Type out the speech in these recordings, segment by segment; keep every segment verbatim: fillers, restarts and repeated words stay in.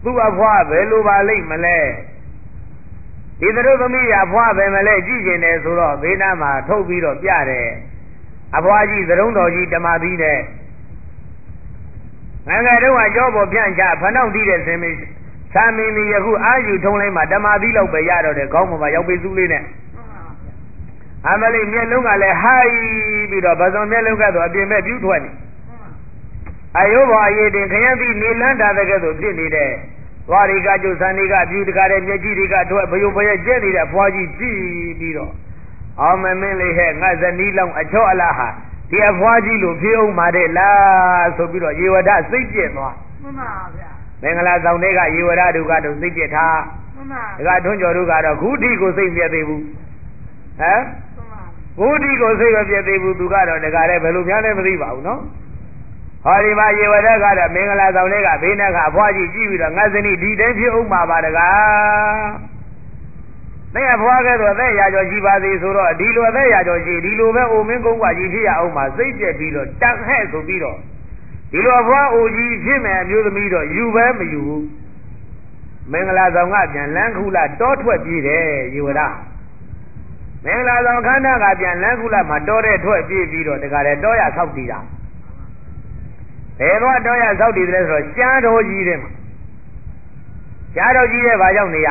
သူ့အဖွားပဲလိုပါလိမ့်မလဲဒီတို့သမီးအဖွားပဲမလဲကြည့်ကျင်တယ်ဆိုတော့ဘေးနားမှာထုတ်ပြီးတော့ပြတယ်အဖွားကြီးသရုံးတော်ကြီးဓမ္မသီးနဲ့ငငယ်တော့အကျော်ပေါ်ပြန့်ချဖနှောက်တီးတဲ့စင်မင်းသာမင်းကြီးယခုအာယူထုံးလိုက်မှဓမ္မသီးလောက်ပဲရတော့တယ်ခေါင်းပေါ်မှာရောက်ပေစုလေးနဲ့အမလေးမျက်လုံးကလည်းဟိုက်ပြီးတော့ဗဇွန်မျက်လုံးကတော့အပြင်မဲ့ပြူးထွက်နေအယုဘောအရေးတင်ခရမ်းပြီးနေလန်းတာတဲ့ကဲ့သို့ဖြစ်နေတဲ့သွားရီကကျုပ်စံတွေကပြူးတကားတဲ့မျက်ကြီးတွေကထွက်ဘယုံဘရဲ့ကျဲနေတဲ့ဖွားကြီးကြည့်ပြီးတော့အောင်မမင်းလေးဟဲ့ငါဇနီးလောင်အချော့အလားဟာဒီအဖွားကြီးလိုဖြစ်အောင်ပါတဲ့လားဆိုပြီးတော့ရေဝဒစိတ်ပြည့်သွားမှန်ပါဗျာမင်္ဂလာဆောင်တွေကရေဝဒတို့ကတော့စိတ်ပြည့်ထားမှန်ပါဒါကထွန်းကျော်တို့ကတော့ခုထိကိုစိတ်ပြည့်သေးဘူးဟမ်ဘုဒ္ဓကိုစိတ်မပြည့်သေးဘူးသူကတော့တကားလည်းဘယ်လိုများလဲမသိပါဘူးနော်ဟောဒီမှာရေဝဒကတော့မင်္ဂလာဆောင်တွေကဘေးနားကအဖွားကြီးကြည့်ပြီးတော့ငါဇနီးဒီတိုင်းဖြစ်အောင်ပါပါတကားတဲ့ဖွားကဲတော့တဲ့ရာကျော်ရှိပါသေးဆိုတော့ဒီလိုတဲ့ရာကျော်ရှိဒီလိုပဲအိုမင်းကုန်းကကြီးဖြစ်ရအောင်ပါစိတ်ပြည့်ပြီးတော့တန်ဟဲ့ဆိုပြီးတော့ဒီလိုဖွားအိုကြီးဖြစ်မယ်အမျိုးသမီးတော့ယူပဲမယူဘူးမင်္ဂလာဆောင်ကပြန်လန်းခုလာတောထွက်ပြေးတယ်ရေဝဒမင်္ဂလာဆောင်ခန္ဓာကပြန်လန်းခုလာမှာတောတဲ့ထွက်ပြေးပြီးတော့တခါလေတောရဆောက်တည်တာဘယ်တော့တောရဆောက်တည်တယ်ဆိုတော့ရှားတော်ကြီးတဲ့မှာရှားတော်ကြီးတဲ့ဘာကြောင့်နေရ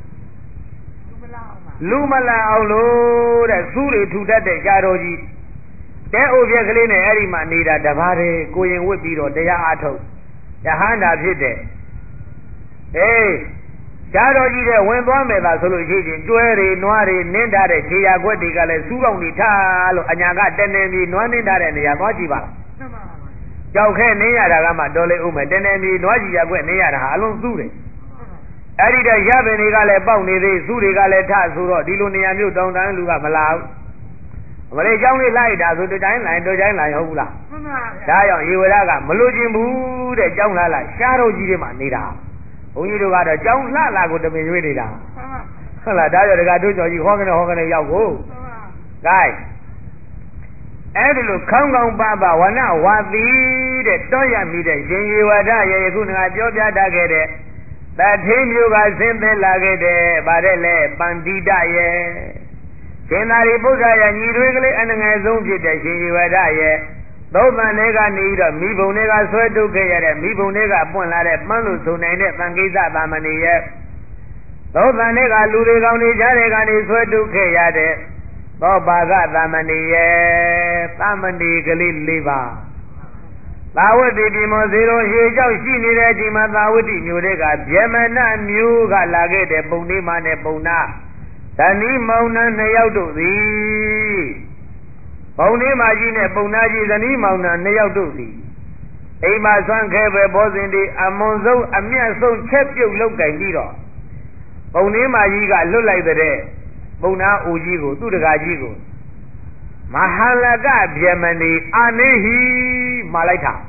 လူမလာအောင်လို့တဲ့စူးတွေထူတတ်တဲ့ရှားတော်ကြီးတဲအိုပြက်ကလေးနဲ့အဲ့ဒီမှာနေတာတပါးတည်းကိုရင်ဝစ်ပြီးတော့တရားအားထုတ်ယဟန္တာဖြစ်တဲ့အေးရှားတော်ကြီးတဲ့ဝင်သွားမယ်သာဆိုလို့ရှိရင်ကျွဲတွေနွားတွေနင်းထားတဲ့ခြေရာခွက်တွေကလည်းစူးတော်နေထားလို့အညာကတနေပြီးနွားနင်းထားတဲ့နေရာသွားကြည့်ပါလားကြောက်ခဲနင်းရတာကမှတော်လေဦးမယ်တနေပြီးနွားခြေရာခွက်နင်းရတာဟာအလုံးစူးတယ်အဲ့ဒီတဲ့ရပင်တွေကလည်းပေါက်နေသေးစူးတွေကလည်းထဆိုတော့ဒီလိုနေရာမျိုးတောင်းတန်းလူကမလာဘူးမလေးเจ้าလေးလိုက်တာဆိုတတိုင်းလိုက်တတိုင်းလိုက်ဟုတ်ဘူးလားမှန်ပါဗျာဒါကြောင့်ရေဝရကမလို့ခြင်းဘူးတဲ့เจ้าလာလာရှားတော်ကြီးတွေမှာနေတာဘုန်းကြီးတို့ကတော့ကြောင်းလှလာကိုတမင်ရွေးနေတာဟုတ်လားဒါကြောင့်ဒကာတို့ကျော်ကြီးဟောကနေဟောကနေရောက်ကိုကဲအဲ့ဒီလိုခေါင်းကောင်းပါပါဝနဝါသီတဲ့တောရမိတဲ့ရှင်ရေဝဒရဲ့ယခုငါပြောပြတတ်ခဲ့တဲ့တထေးမျိုးကဆင်းသက်လာခဲ့တဲ့ဗါတဲ့လေပန္တိတရဲ့ရှင်သာရိပုတ္တရာရဲ့ညီတွေကလေးအငယ်ဆုံးဖြစ်တဲ့ရှင်ရေဝဒရဲ့သောတန်တွေကနေပြီးတော့မိဘုံတွေကဆွဲထုတ်ခဲ့ရတဲ့မိဘုံတွေကပွင့်လာတဲ့ပန်းလို့ဆိုနိုင်တဲ့သံကိစ္စသာမဏေရဲ့သောတန်တွေကလူတွေကောင်းတွေကြားတွေကနေဆွဲထုတ်ခဲ့ရတဲ့သောပါကသာမဏေရဲ့သမဏေကလေး၄ပါးသာဝတိဒီမောဇေရောရေကြောက်ရှိနေတဲ့ဒီမှာသာဝတိမျိုးတွေကဗျမနမျိုးကလာခဲ့တဲ့ပုံလေးမနဲ့ပုံနာဓဏီမောင်နှံနှစ်ယောက်တို့သည်ဘုံလေးမကြီးနဲ့ပုံနာကြီးဇနီးမောင်နှံနှစ်ယောက်တို့သည်အိမ်မှာဆွမ်းခဲပဲဘောဇင်ဒီအမွန်ဆုံးအမျက်ဆုံးချက်ပြုတ်လောက်ကင်ပြီးတော့ပုံလေးမကြီးကလွတ်လိုက်တဲ့ပုံနာအိုကြီးကိုသူ့တကာကြီးကိုမဟာလကဗျမဏီအာနေဟိမှာလိုက်တာ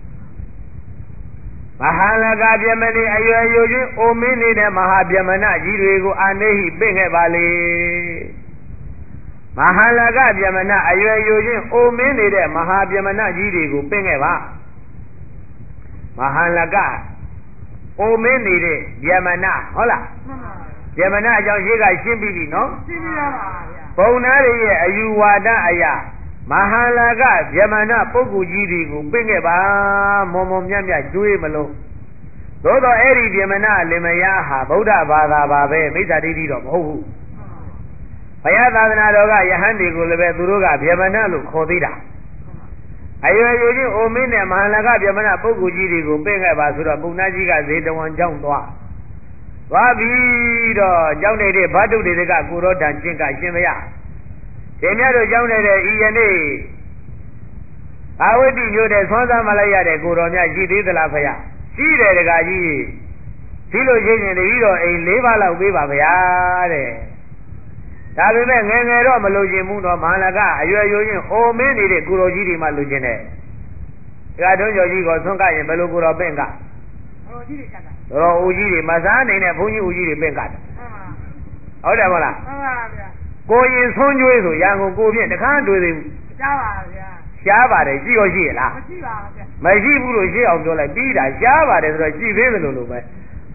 မဟာလကဗျမဏီအရွယ်ယိုချင်းအိုမင်းနေတဲ့မဟာဗျမဏကြီးတွေကိုအာနေဟိပြင့်ခဲ့ပါလေမဟာလကဗျမဏအရွယ်ယိုချင်းအိုမင်းနေတဲ့မဟာဗျမဏကြီးတွေကိုပြင့်ခဲ့ပါမဟာလကအိုမင်းနေတဲ့ဗျမဏဟုတ်လားဗျမဏအကြောင်းရှိကရှင်းပြီးပြီနော်ရှင်းပြပါဗျာဘုံသားတွေရဲ့အယူဝါဒအရာမဟာလကဗျမဏပုဂ္ဂိုလ်ကြီးတွေကိုပြင့်ခဲ့ပါမော်မော်မြတ်မြတ်ကျွေးမလို့သို့တော့အဲ့ဒီဗျမဏလင်မယားဟာဗုဒ္ဓဘာသာပါပဲမိစ္ဆာဒိဋ္ဌိတော့မဟုတ်ဘူးဘုရားသာသနာတော်ကယဟန်တွေကိုလည်းပဲသူတို့ကဗျမဏလို့ခေါ်သေးတာအရွယ်ယိုချင်းအိုမင်းနဲ့မဟာလကဗျမဏပုဂ္ဂိုလ်ကြီးတွေကိုပြင့်ခဲ့ပါဆိုတော့ပုံနာကြီးကဇေတဝန်ကျောင်းသွားသွားပြီးတော့ကျောင်းနေတဲ့ဘတ်တုတွေကကိုရောတန်ကျင့်ကရှင်မရရှင်မြတ်တို့ကျောင်းနေတဲ့ဤယနေ့အာဝတိမျိုးတဲ့သွမ်းစားမလိုက်ရတဲ့ကိုတော်မြတ်ရှိသေးသလားဖယားရှိတယ်တကားကြီးဒီလိုချင်းချင်းတပည့်တော်အိမ်၄ပါးလောက်ပေးပါဗျာတဲ့ဒါပေမဲ့ငယ်ငယ်တော့မလို့ခြင်းဘူးတော့မဟာလကအရွယ်ယိုချင်းအိုမင်းနေတဲ့ကိုတော်ကြီးတွေမှလူချင်းတဲ့ဒါကတွန်းကျော်ကြီးကိုသွန်းကရင်ဘယ်လိုကိုတော်ပင့်ကတော်ကြီးတွေကတော်ဦးကြီးတွေမစားနိုင်တဲ့ဘုန်းကြီးဦးကြီးတွေပင့်ကတယ်ဟုတ်တယ်မဟုတ်လားမှန်ပါဗျာကိုရင်ဆွန်းကျွေးဆိုရန်ကုန်ကိုဖြင့်တခါတွေ့သေးဘူးရှားပါဗျာရှားပါတယ်ရှိရောရှိရလားမရှိပါဘူးဗျာမရှိဘူးလို့ရှင်းအောင်ပြောလိုက်ပြီးတာရှားပါတယ်ဆိုတော့ရှိသေးတယ်လို့လို့ပဲဟ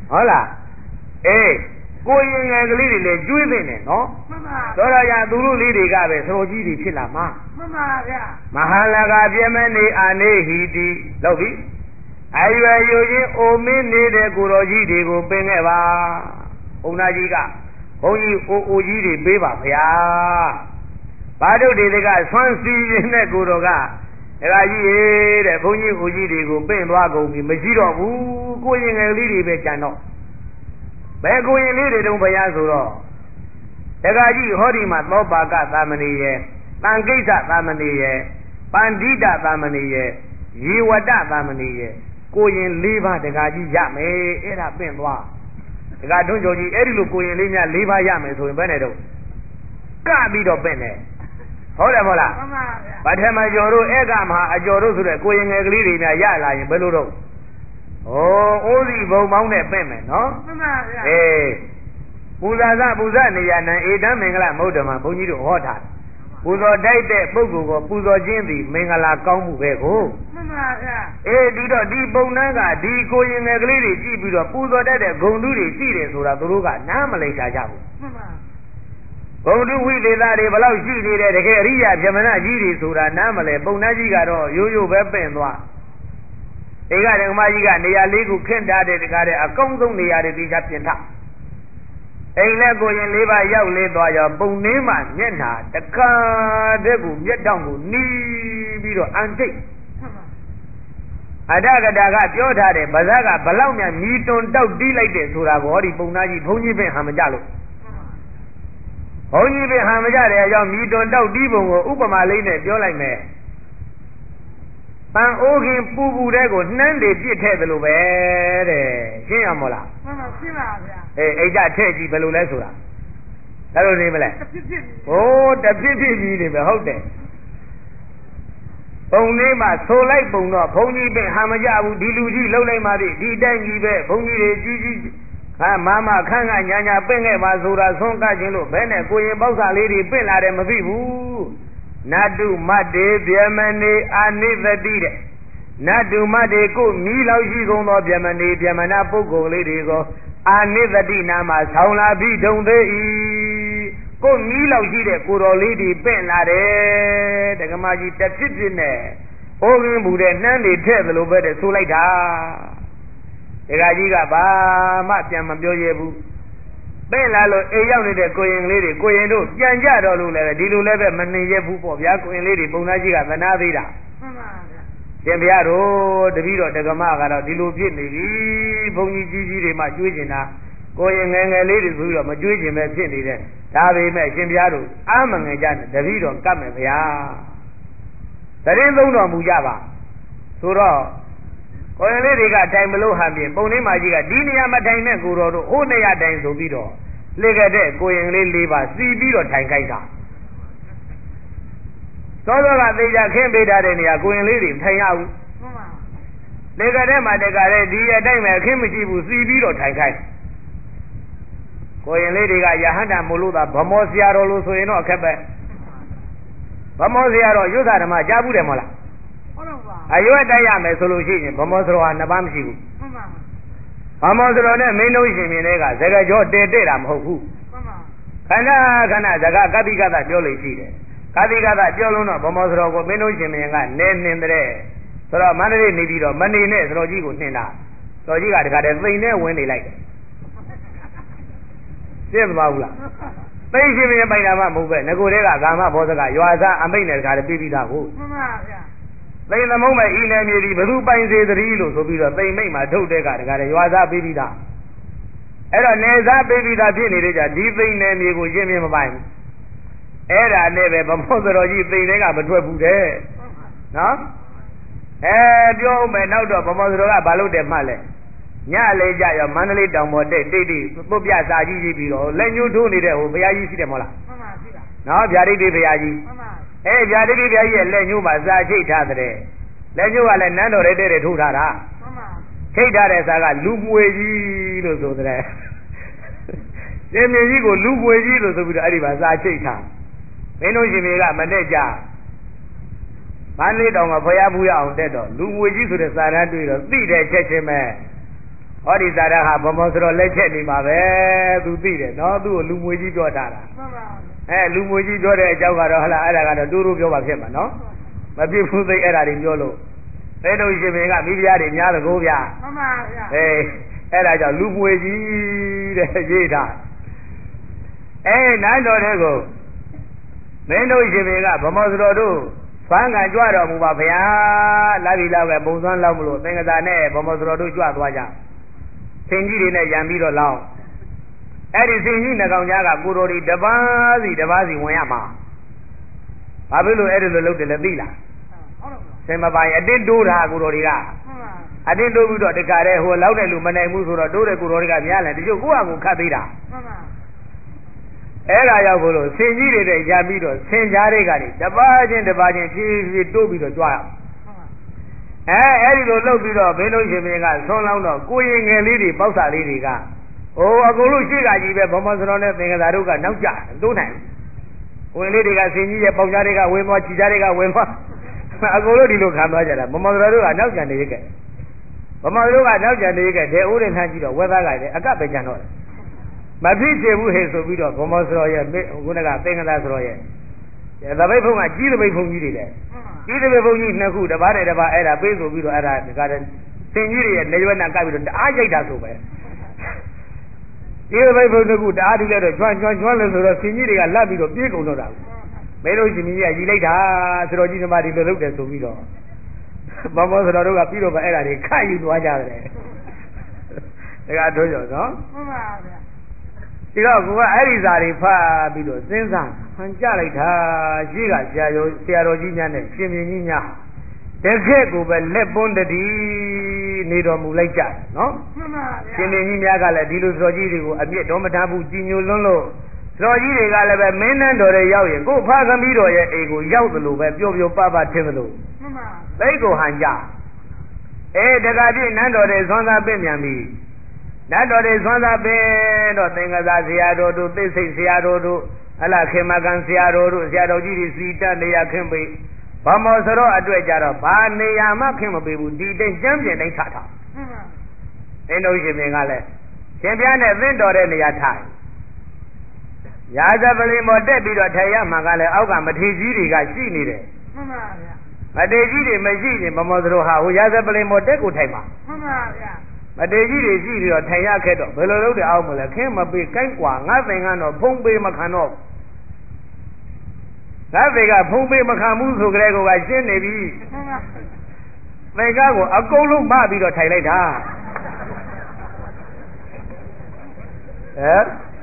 ဟုတ်လားအေးကိုရင်ငယ်ကလေးတွေလည်းကျွေးသိနေနော်မှန်ပါဆိုတော့ညာသူတို့လေးတွေကပဲသတော်ကြီးတွေဖြစ်လာမှာမှန်ပါဗျာမဟာလကပြမနေအာနေဟိတိလို့ပြီအရွယ်ယူချင်းအိုမင်းနေတဲ့ကိုတော်ကြီးတွေကိုပင်ခဲ့ပါဘုန်းသားကြီးကဘုန်းကြီးအိုအိုကြီးတွေပေးပါဗျာဘာတို့တွေကဆွမ်းစီရင်တဲ့ကိုတော်ကဒကာကြီးရေတဲ့ဘုန်းကြီးအိုကြီးတွေကိုပင့်သွားကုန်ပြီမရှိတော့ဘူးကိုရင်ငယ်လေးတွေပဲကြံတော့ဘယ်ကိုရင်လေးတွေတုံးဘုရားဆိုတော့ဒကာကြီးဟောဒီမှာသောပါကသာမဏေရဲ့တန်ကိစ္စသာမဏေရဲ့ပန္တိတသာမဏေရဲ့ရေဝတ္တသာမဏေရဲ့ကိုရင်၄ပါးဒကာကြီးရမယ်အဲ့ဒါပင့်သွားဒကာထွန်းကျော်ကြီးအဲ့ဒီလိုကိုရင်လေးများ၄ပါးရမယ်ဆိုရင်ဘယ်နဲ့တော့ကပြီးတော့ပင့်တယ်ဟုတ်တယ်မဟုတ်လားမှန်ပါဗျာဗထမကျော်တို့ဧကမဟာအကျော်တို့ဆိုတဲ့ကိုရင်ငယ်ကလေးတွေများရလာရင်ဘယ်လိုတော့ဩအိုးစီဘုံပေါင်းနဲ့ပင့်မယ်နော်မှန်ပါဗျာအေးပူဇာသပူဇနေရနံဧတံမင်္ဂလမௌဓမဘုန်းကြီးတို့ဟောထားပူဇော်တိုက်တဲ့ပုဂ္ဂိုလ်ကိုပူဇော်ခြင်းသည်မင်္ဂလာကောင်းမှုပဲကိုမှန်ပါဗျာအေးဒီတော့ဒီပုံနှန်းကဒီကိုရင်ငယ်ကလေးတွေကြည့်ပြီးတော့ပူဇော်တတ်တဲ့ဂုဏ်တုတွေရှိတယ်ဆိုတာသူတို့ကနားမလည်ကြဘူးမှန်ပါဘုံတုဝိသေသတွေဘလောက်ရှိနေတဲ့တကယ်အရိယာဗြဟ္မဏကြီးတွေဆိုတာနားမလဲပုံနှန်းကြီးကတော့ရိုးရိုးပဲပင့်သွားဧကဓမ္မကြီးကနေရာလေးခုခင့်ထားတဲ့တကားတဲ့အကောင်းဆုံးနေရာတွေတိကျပြင်ထားအိမ်လက်ကိုရင်လေးပါရောက်လေးသွားရောပုံနှင်းမှမျက်နှာတခါတည်းကိုမျက်တောင်ကိုနီးပြီးတော့အန်တိတ်အဒကတာကပြောထားတယ်ဗဇက်ကဘလောက်များမြည်တွန်တောက်တီးလိုက်တယ်ဆိုတာကိုဟောဒီပုံသားကြီးဘုန်းကြီးပင်ဟံမကြလို့ဘုန်းကြီးပင်ဟံမကြတဲ့အကြောင်းမြည်တွန်တောက်တီးပုံကိုဥပမာလေးနဲ့ပြောလိုက်မယ်ပန်အိုးခင်ပူပူတဲ့ကိုနှမ်းတွေပြစ်ထဲသလိုပဲတဲ့ရှင်းရမလားမှန်ပါရှင်းပါဗျာအေးအိတ်ကြထဲ့ကြည့်ဘယ်လိုလဲဆိုတာဒါလိုနေမလဲတဖြစ်ဖြစ်ဟိုးတဖြစ်ဖြစ်ကြီးနေပဲဟုတ်တယ်ပုံလေးမှာဆိုလိုက်ပုံတော့ဘုန်းကြီးပင်ဟာမကြဘူးဒီလူကြီးလှုပ်လိုက်မှပြီဒီတိုင်းကြီးပဲဘုန်းကြီးတွေကြီးကြီးဟာမမခန့်ကညာညာပင့်ခဲ့ပါဆိုတာဆုံးကခြင်းလို့ဘဲနဲ့ကိုရင်ပေါက်စာလေးတွေပင့်လာတယ်မသိဘူးနတုမတ္တေဗျမနေအာနိသတိတဲ့နတုမတ္တေကိုမီးလောက်ရှိကုန်သောဗျမနေဗျမနာပုဂ္ဂိုလ်လေးတွေကိုအာနိသတိနာမှာဆောင်းလာပြီးထုံသေး၏ကိုမီးလောက်ရှိတဲ့ကိုတော်လေးတွေပင့်လာတယ်တက္ကမကြီးတဖြစ်ဖြစ်နဲ့ဟိုးကင်းဘူးတဲ့နှမ်းတွေထည့်သလိုပဲတဲ့ဆိုလိုက်တာဒကာကြီးကဘာမှပြန်မပြောရဘူးပင့်လာလို့အိမ်ရောက်နေတဲ့ကိုရင်လေးတွေကိုရင်တို့ပြန်ကြတော့လို့လည်းဒီလိုလည်းပဲမနေရဘူးပေါ့ဗျာကိုရင်လေးတွေပုံသားကြီးကသနာသေးတာမှန်ပါဗျာရှင်ဘုရားတို့တပည့်တော်ဒကမကတော့ဒီလိုဖြစ်နေပြီဘုန်းကြီးကြီးကြီးတွေမှကျွေးကျင်တာကိုရင်ငယ်ငယ်လေးတွေဆိုပြီးတော့မကျွေးကျင်ပဲဖြစ်နေတယ်ဒါပေမဲ့ရှင်ဘုရားတို့အာမငယ်ကြနဲ့တပည့်တော်ကတ်မယ်ဗျာတရင်သုံးတော်မူကြပါဆိုတော့ကိုရင်လေးတွေကတိုင်မလို့ဟန်ပြင်ပုံလေးမကြီးကဒီနေရာမှာတိုင်တဲ့ကိုတော်တို့ဟိုနေရာတိုင်ဆိုပြီးတော့လေကတဲ့ကိုရင်လေးလေးပါစီပြီးတော့တိုင်ခိုက်တာသောသောကသေချာခင်းပေးထားတဲ့နေရာကိုရင်လေးတွေထိုင်ရဘူးမှန်ပါလေကတဲ့မှာတကတဲ့ဒီအတိုင်းပဲခင်းမရှိဘူးစီပြီးတော့ထိုင်ခိုက်ကိုရင်လေးတွေကယဟန္တာမို့လို့သာဗမောဆရာတော်လို့ဆိုရင်တော့အခက်ပဲဗမောဆရာတော်ယုသဓမ္မကြားဘူးတယ်မဟုတ်လားဟုတ်တော့ပါအရွယ်တိုက်ရမယ်ဆိုလို့ရှိရင်ဗမောဆရာဟာနှစ်ပါးမရှိဘူးမှန်ပါဗမောဆရာနဲ့မင်းတို့ရှင်မြင်တဲ့ကဇဂကြောတဲတဲ့တာမဟုတ်ဘူးမှန်ပါခဏခဏဇဂကတိကသပြောလို့ရှိတယ်ကတိကသပြောလို့တော့ဗမောဆရာကိုမင်းတို့ရှင်မြင်ကနဲနှင်းတဲ့ဆိုတော့မန္တလေးနေပြီးတော့မနေနဲ့ဆရာကြီးကိုနှင်းတာဆရာကြီးကတခါတည်းသိမ့်နဲ့ဝင်နေလိုက်တယ်သိမပါဘူးလားသိရှင်မြင်ပိုင်တာမှမဟုတ်ပဲငကိုတဲကကာမဘောဇကရွာစားအမိတ်နဲ့တခါတည်းပြီးပြီးသားကိုမှန်ပါဗျာသိသမုံးမဲ့ဤနယ်မြေဒီဘသူပိုင်စေသတည်းလို့ဆိုပြီးတော့သိမိတ်မှာထုတ်တဲ့ကတခါတည်းရွာစားပြီးပြီးသားအဲ့တော့နေစားပြီးပြီးသားဖြစ်နေတဲ့ကြဒီသိနယ်မြေကိုရှင်းပြမပိုင်ဘူးအဲ့ဒါနဲ့ပဲဗမောသတော်ကြီးသိတဲ့ကမထွက်ဘူးတဲ့နော်အဲပြောဦးမယ်နောက်တော့ဗမောသတော်ကဘာလို့တယ်မှလဲညလေးကြရောမန္တလေးတောင်ပေါ်တဲ့တိတ်တိပုတ်ပြစာကြီးကြီးပြီးတော့လက်ညှိုးထိုးနေတဲ့ဟိုဘုရားကြီးရှိတယ်မဟုတ်လားမှန်ပါရှိပါနော်ဗျာဒိဋ္ဌိဘုရားကြီးမှန်ပါအဲဗျာဒိဋ္ဌိဘုရားကြီးရဲ့လက်ညှိုးမှာစာချိတ်ထားတဲ့လက်ညှိုးကလည်းနန်းတော်တဲ့တဲ့ထိုးထားတာမှန်ပါချိတ်ထားတဲ့စာကလူပွေကြီးလို့ဆိုတဲ့ရှင်မြင်းကြီးကိုလူပွေကြီးလို့ဆိုပြီးတော့အဲ့ဒီမှာစာချိတ်ထားမင်းတို့ရှင်မေကမနဲ့ကြမန္တလေးတောင်ကဘုရားဘူးရအောင်တက်တော့လူပွေကြီးဆိုတဲ့စာတန်းတွေ့တော့သိတဲ့ချက်ချင်းပဲဟောဒီဇာတာဟာဗမောဆိုတော့လက်ချက်နေမှာပဲသူသိတယ်နော်သူ့ကိုလူမွေကြီးပြောတာလားမှန်ပါအဲလူမွေကြီးပြောတဲ့အကြောင်းကတော့ဟလာအဲ့ဒါကတော့တူတူပြောပါဖြစ်မှာနော်မဖြစ်ဘူးသိအဲ့ဒါတွေပြောလို့သိလို့ရှင်မင်းကမိဖုရားတွေများသကိုးဗျာမှန်ပါဗျာအေးအဲ့ဒါကြောင့်လူမွေကြီးတဲ့ရေးတာအဲနန်းတော်တွေကိုမင်းတို့ရှင်မင်းကဗမောဆိုတော်တို့ဖန်ကကြွတော်မူပါဗျာလာပြီလောက်ပဲပုံစံလောက်မလို့သင်္ကသာနဲ့ဗမောဆိုတော်တို့ကြွသွားကြဆင်ကြီးတွေနဲ့ရံပြီးတော့လောင်းအဲ့ဒီဆင်ကြီးနှကောင်ကြားကကိုတော်ဒီတပါးစီတပါးစီဝင်ရမှာဘာဖြစ်လို့အဲ့ဒီလိုလုပ်တယ်လဲသိလားဆင်မပိုင်အတင်းတိုးတာကိုတော်တွေကအတင်းတိုးပြီးတော့တခါတည်းဟိုလောက်တဲ့လူမနိုင်ဘူးဆိုတော့တိုးတဲ့ကိုတော်တွေကများလဲတချို့ကိုယ့်အကူခတ်သေးတာအဲ့ဒါရောက်ကိုလို့ဆင်ကြီးတွေနဲ့ရံပြီးတော့ဆင်ကြားတွေကနေတပါးချင်းတပါးချင်းဖြည်းဖြည်းတိုးပြီးတော့ကြွားရအဲအဲ့ဒီလိုလှုပ်ပြီးတော့ဘင်းလုံးရှင်မင်းကဆွန်းလောင်းတော့ကိုရင်ငယ်လေးတွေပေါက်စာလေးတွေကဟိုအကုန်လုံးရှိကကြီးပဲဗမောစရောနဲ့သင်္ကသာတို့ကနောက်ကျတိုးနိုင်ဝင်လေးတွေကဆင်ကြီးရဲ့ပေါက်ကြားတွေကဝင်သွားခြိကြားတွေကဝင်သွားအကုန်လုံးဒီလိုခံသွားကြတာဗမောစရောတို့ကနောက်ကျနေခဲ့ဗမောစရောကနောက်ကျနေခဲ့တဲ့အိုးရင်ထမ်းကြည့်တော့ဝက်သားကလည်းအကပ်ပဲကြံတော့မဖြစ်ချေဘူးဟဲ့ဆိုပြီးတော့ဗမောစရောရဲ့ခုနကသင်္ကသာစရောရဲ့သပိတ်ဖုံးကကြီးသပိတ်ဖုံးကြီးတွေတဲ့ကြီးသပိတ်ဖုံးကြီးနှစ်ခုတစ်ပါးနဲ့တစ်ပါးအဲ့ဒါပေးဆိုပြီးတော့အဲ့ဒါဒီကတဲ့ဆင်ကြီးတွေရဲ့နေရွက်နဲ့ကပ်ပြီးတော့တအားရိုက်တာဆိုပဲကြီးသပိတ်ဖုံးနှစ်ခုတအားတူလဲတော့ကျွမ်းကျွမ်းကျွမ်းလို့ဆိုတော့ဆင်ကြီးတွေကလက်ပြီးတော့ပြေးကုန်တော့တာမဲလို့ရှင်ကြီးကရီလိုက်တာဆိုတော့ကြီးသမားဒီလိုလုပ်တယ်ဆိုပြီးတော့ဘောမောဆိုတော့တို့ကပြီးတော့ပဲအဲ့ဒါတွေခတ်ယူသွားကြတယ်ဒါကတို့ရောနော်မှန်ပါဗျာဒီတော့ကိုကအဲ့ဒီစာတွေဖတ်ပြီးတော့စဉ်းစားဟန်ကြလိုက်တာရှိကဆရာတော်ဆရာတော်ကြီးများနဲ့ရှင်မြင်းကြီးများတကယ့်ကိုပဲလက်ပွန်းတည်းနေတော်မူလိုက်ကြတယ်နော်မှန်ပါဗျာရှင်မြင်းကြီးများကလည်းဒီလိုစော်ကြီးတွေကိုအပြစ်တော်မထားဘူးကြီးညိုလွန်းလို့စော်ကြီးတွေကလည်းပဲမင်းနန်းတော်ရဲ့ရောက်ရင်ကိုဖားသမီးတော်ရဲ့အိမ်ကိုရောက်သလိုပဲပျော်ပျော်ပပထင်သလိုမှန်ပါသိကိုဟန်ကြအဲတကပြည့်နန်းတော်ရဲ့ဇွမ်းသားပြင့်မြန်ပြီနတ်တော်တွေသွမ်းသာပင်တော့သင်္ကသာဆရာတော်တို့သိစိတ်ဆရာတော်တို့အလားခေမကန်ဆရာတော်တို့ဆရာတော်ကြီးတွေစီတနေရခင်းပေးဗမောစရောအတွက်ကြတော့ဘာနေရာမှခင်းမပေးဘူးဒီတိတ်ကျမ်းပြင်တိုင်းထားထားသင်တို့ရှင်မင်းကလည်းရှင်ပြားနဲ့သင်တော်တဲ့နေရာထားရာဇပလင်ပေါ်တက်ပြီးတော့ထိုင်ရမှာကလည်းအောက်ကမထေကြီးတွေကရှိနေတယ်မှန်ပါဗျာမထေကြီးတွေမရှိရင်ဗမောစရောဟာဟိုရာဇပလင်ပေါ်တက်ကိုထိုင်ပါမှန်ပါဗျာမတေကြီးတွေရှိပြီးတော့ထိုင်ရခဲ့တော့ဘယ်လိုလုပ်တယ်အောင်မလဲခင်းမပေးကိုက်กว่าငါသင်ကတော့ဖုံးပေးမခံတော့ငါသင်ကဖုံးပေးမခံဘူးဆိုကြတဲ့ကောကရှင်းနေပြီသင်ကကိုအကုန်လုံးမပြီးတော့ထိုင်လိုက်တာဟဲ့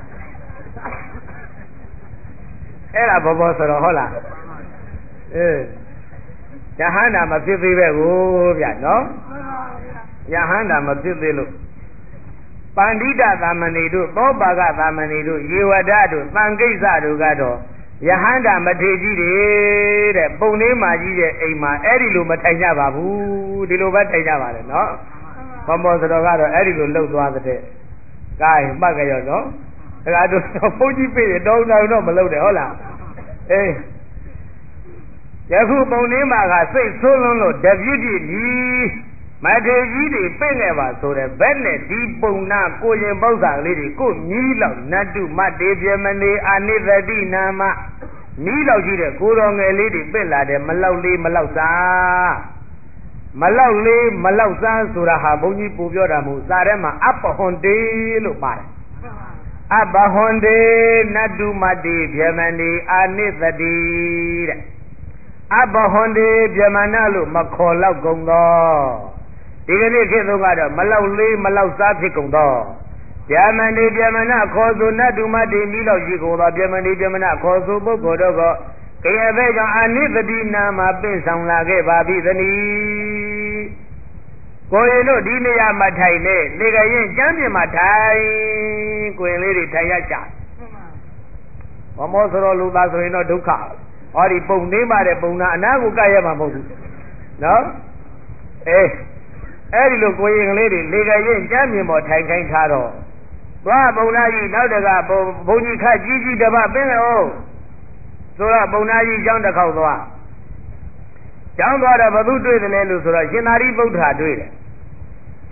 အဲ့ဒါဘောဘောဆိုတော့ဟုတ်လားအေးဇဟန္တာမဖြစ်သေးပဲကိုဗျနော်ယဟန္တာမဖြစ်သေးလို့ပန္တိတသာမဏေတို့သောပါကသာမဏေတို့ယေဝဒတို့သံကိစ္စတို့ကတော့ယဟန္တာမထေကြီးတွေတဲ့ပုံလေးမာကြီးရဲ့အိမ်မှာအဲ့ဒီလိုမထိုင်ကြပါဘူးဒီလိုပဲထိုင်ကြပါလေနော်ဘမောစတော်ကတော့အဲ့ဒီလိုလှုပ်သွားတဲ့ကဲမှတ်ကြရောနော်ဒါကတို့ဘုန်းကြီးပြေးတောင်းတောင်းတော့မလုပ်တယ်ဟုတ်လားအေးယခုပုံလေးမာကစိတ်ဆိုးလွန်းလို့တပြည့်ပြည့်ကြီးမထေကြီးတွေပြင့်နေပါဆိုတဲ့ဘက်နဲ့ဒီပုံနာကိုရင်ပု္ပ္ပာလေးတွေကိုမြီးလောက်နတ်တုမတေပြမနေအာနိသတိနာမမြီးလောက်ကြီးတဲ့ကိုတော်ငယ်လေးတွေပြင့်လာတယ်မလောက်လေးမလောက်စားမလောက်လေးမလောက်စားဆိုတာဟာဘုန်းကြီးပူပြောတာမဟုတ်စာထဲမှာအပဟွန်တေလို့ပါတယ်အပဟွန်တေနတ်တုမတေပြမနေအာနိသတိတဲ့အပဟွန်တေပြမနာလို့မခေါ်တော့ကုန်တော့ဒီကနေ့ခေတ်သုံးကတော့မလောက်လေးမလောက်စားဖြစ်ကုန်တော့ဗျာမဏိဗျာမဏခေါ်ဆိုနတ်တုမတိမိလောက်ရှိကုန်တော့ဗျာမဏိဗျာမဏခေါ်ဆိုပုဂ္ဂိုလ်တို့ကကရပဲကြောင့်အနိသတိနာမှာပြင့်ဆောင်လာခဲ့ပါပြီသနည်းကိုရင်တို့ဒီနေရာမှာထိုင်နေနေကရင်ကျမ်းပြင်မှာထိုင်ကိုရင်လေးတွေထိုင်ရကြဘမောစရောလူသားဆိုရင်တော့ဒုက္ခဟောဒီပုံနေပါတဲ့ပုံနာအနာကိုကရမှာမဟုတ်ဘူးနော်အေးအဲ့ဒီလိုကိုရင်ကလေးတွေလေကရင်ကျမ်းမြင်ပေါ်ထိုင်ခိုင်းထားတော့သွားပုံနာကြီးနောက်တကဘုံဘုံကြီးခတ်ကြီးကြီးတပတ်ပင်းလေဟုတ်ဆိုတော့ပုံနာကြီးကျောင်းတစ်ခေါက်သွားကျောင်းသွားတော့ဘသူတွေ့တယ်လဲလို့ဆိုတော့ရှင်သာရိပုတ္တရာတွေ့တယ်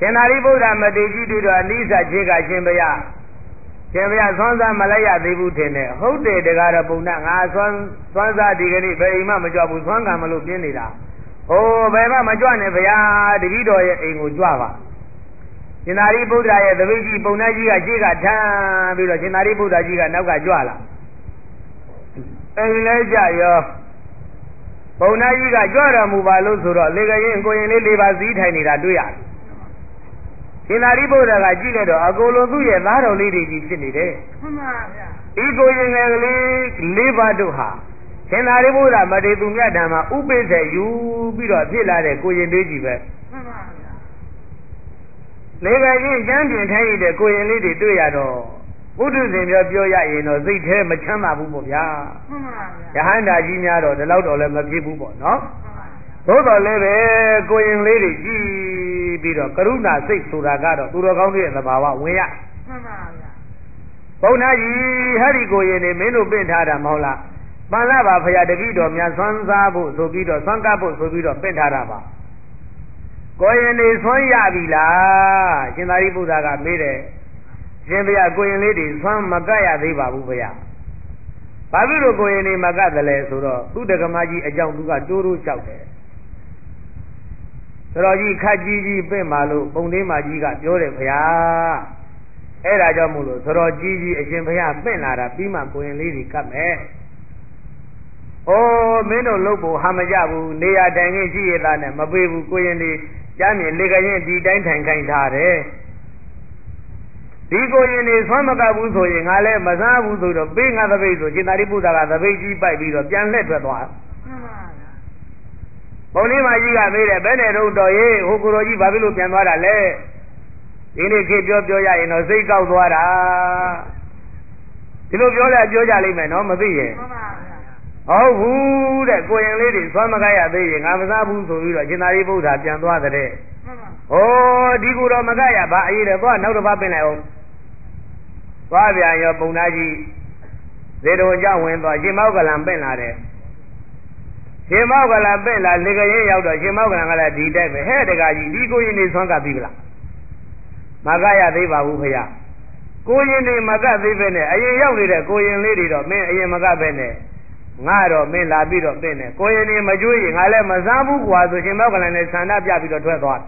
ရှင်သာရိပုတ္တမထေရကြီးတို့အနိစ္စခြေကရှင်ဘုရားရှင်ဘုရားသွမ်းစားမလိုက်ရသေးဘူးထင်တယ်ဟုတ်တယ်တကားတော့ပုံနာငါသွမ်းသွမ်းစားဒီကနေ့ဘယ်အိမ်မှမကြွဘူးသွမ်းကံမလို့ပြင်းနေတာဟိုဘယ်မှမကြွနဲ့ဘုရားတပည့်တော်ရဲ့အိမ်ကိုကြွပါရှင်သာရိပုတ္တရာရဲ့တပည့်ကြီးပုံနာကြီးကခြေကထမ်းပြီးတော့ရှင်သာရိပုတ္တရာကြီးကနောက်ကကြွလာအိမ်လဲကြရောပုံနာကြီးကကြွတော်မူပါလို့ဆိုတော့လေကရင်ကိုရင်လေးလေးပါစီးထိုင်နေတာတွေ့ရတယ်ရှင်သာရိပုတ္တရာကကြည့်လိုက်တော့အကုန်လုံးသူ့ရဲ့သားတော်လေးတွေကြီးဖြစ်နေတယ်မှန်ပါဗျာဒီကိုရင်ငယ်ကလေးလေးပါးတို့ဟာရှင်သာရိပုတ္တရာမထေရသူမြတ်ဓမ္မဥပိ္ပစေယူပြီးတော့ဖြစ်လာတဲ့ကိုရင်လေးကြီးပဲမှန်ပါဗျာလေကရင်ကျမ်းပြင်ထိုင်ရတဲ့ကိုရင်လေးတွေတွေ့ရတော့ဘုဒ္ဓဇင်ပြောပြောရရင်တော့စိတ်แท้မချမ်းသာဘူးပေါ့ဗျာမှန်ပါဗျာယဟန္တာကြီးများတော့ဒီလောက်တော့လည်းမဖြစ်ဘူးပေါ့နော်သို့တော်လည်းပဲကိုရင်လေးတွေကြည်ပြီးတော့ကရုဏာစိတ်ဆိုတာကတော့သူတော်ကောင်းတွေရဲ့သဘာဝဝင်ရမှန်ပါဗျာဘုန်းသားကြီးဟဲ့ဒီကိုရင်နေမင်းတို့ပင့်ထားတာမဟုတ်လားပန်လာပါဖရာတပည့်တော်များဆွမ်းစားဖို့ဆိုပြီးတော့ဆွမ်းကပ်ဖို့ဆိုပြီးတော့ပင့်ထားတာပါကိုရင်နေဆွမ်းရပြီလားရှင်သာရိပုတ္တရာကမေးတယ်ရှင်ဘုရားကိုရင်လေးတွေဆွမ်းမကပ်ရသေးပါဘူးဘုရားဘာဖြစ်လို့ကိုရင်နေမကပ်တယ်လဲဆိုတော့သူတက္ကမကြီးအကြောင်းသူကတိုးတိုးလျှောက်တယ်တော်ကြီးခတ်ကြီးကြီးပြင့်ပါလို့ပုံသေးမကြီးကပြောတယ်ဘုရားအဲ့ဒါကြောင့်မို့လို့တော်ကြီးကြီးအရှင်ဘုရားပြင့်လာတာပြီးမှကိုရင်လေးတွေကပ်မယ်။အိုးမင်းတို့လုပ်ဖို့ဟာမကြဘူးနေရာတိုင်ခင်းရှိရတာနဲ့မပေးဘူးကိုရင်လေးကြားမြင်လေကရင်ဒီတိုင်းထိုင်ခိုင်းထားတယ်။ဒီကိုရင်လေးဆွမ်းမကပ်ဘူးဆိုရင်ငါလည်းမစားဘူးဆိုတော့ပေးငါသပိတ်ဆိုရှင်သာရိပုတ္တရာကသပိတ်ကြီးပိုက်ပြီးတော့ပြန်လှည့်ထွက်သွားပုံလေးမကြီးကမေးတယ်ဘယ်နဲ့တော့တော်ရေးဟိုကိုတော်ကြီးဘာဖြစ်လို့ပြန်သွားတာလဲဒီနေ့ခေပြောပြောရရင်တော့စိတ်ကောက်သွားတာဒီလိုပြောလဲပြောကြလိမ့်မယ်နော်မသိရင်မှန်ပါဗျာဟုတ်ဘူးတဲ့ကိုရင်လေးတွေသွားမကရသေးရင်ငါမစားဘူးဆိုပြီးတော့ရှင်သာရိပုတ္တရာပြန်သွားတဲ့မှန်ပါဟိုဒီကိုတော့မကရဘာအေးတယ်သွားနောက်တစ်ပတ်ပြင်လိုက်အောင်သွားပြန်ရောပုံသားကြီးဇေတဝန်ကြောင့်ဝင်သွားရှင်မောက်ကလံပင့်လာတယ်ရှင်မောကလာပဲ့လာလေကရင်ရောက်တော့ရှင်မောကလာကလည်းဒီတိုက်ပဲဟဲ့တကကြီးဒီကိုရင်နေဆွမ်းကပ်ပြီလားမကရသေးပါဘူးဖေရကိုရင်နေမကပ်သေးပဲနဲ့အရင်ရောက်နေတဲ့ကိုရင်လေးတွေတော့မင်းအရင်မကပ်ပဲနဲ့ငါတော့မင်းလာပြီးတော့ပြင်နေကိုရင်နေမကြွေးရင်ငါလည်းမစားဘူးကွာဆိုရှင်မောကလာနဲ့ဆန္ဒပြပြီးတော့ထွက်သွား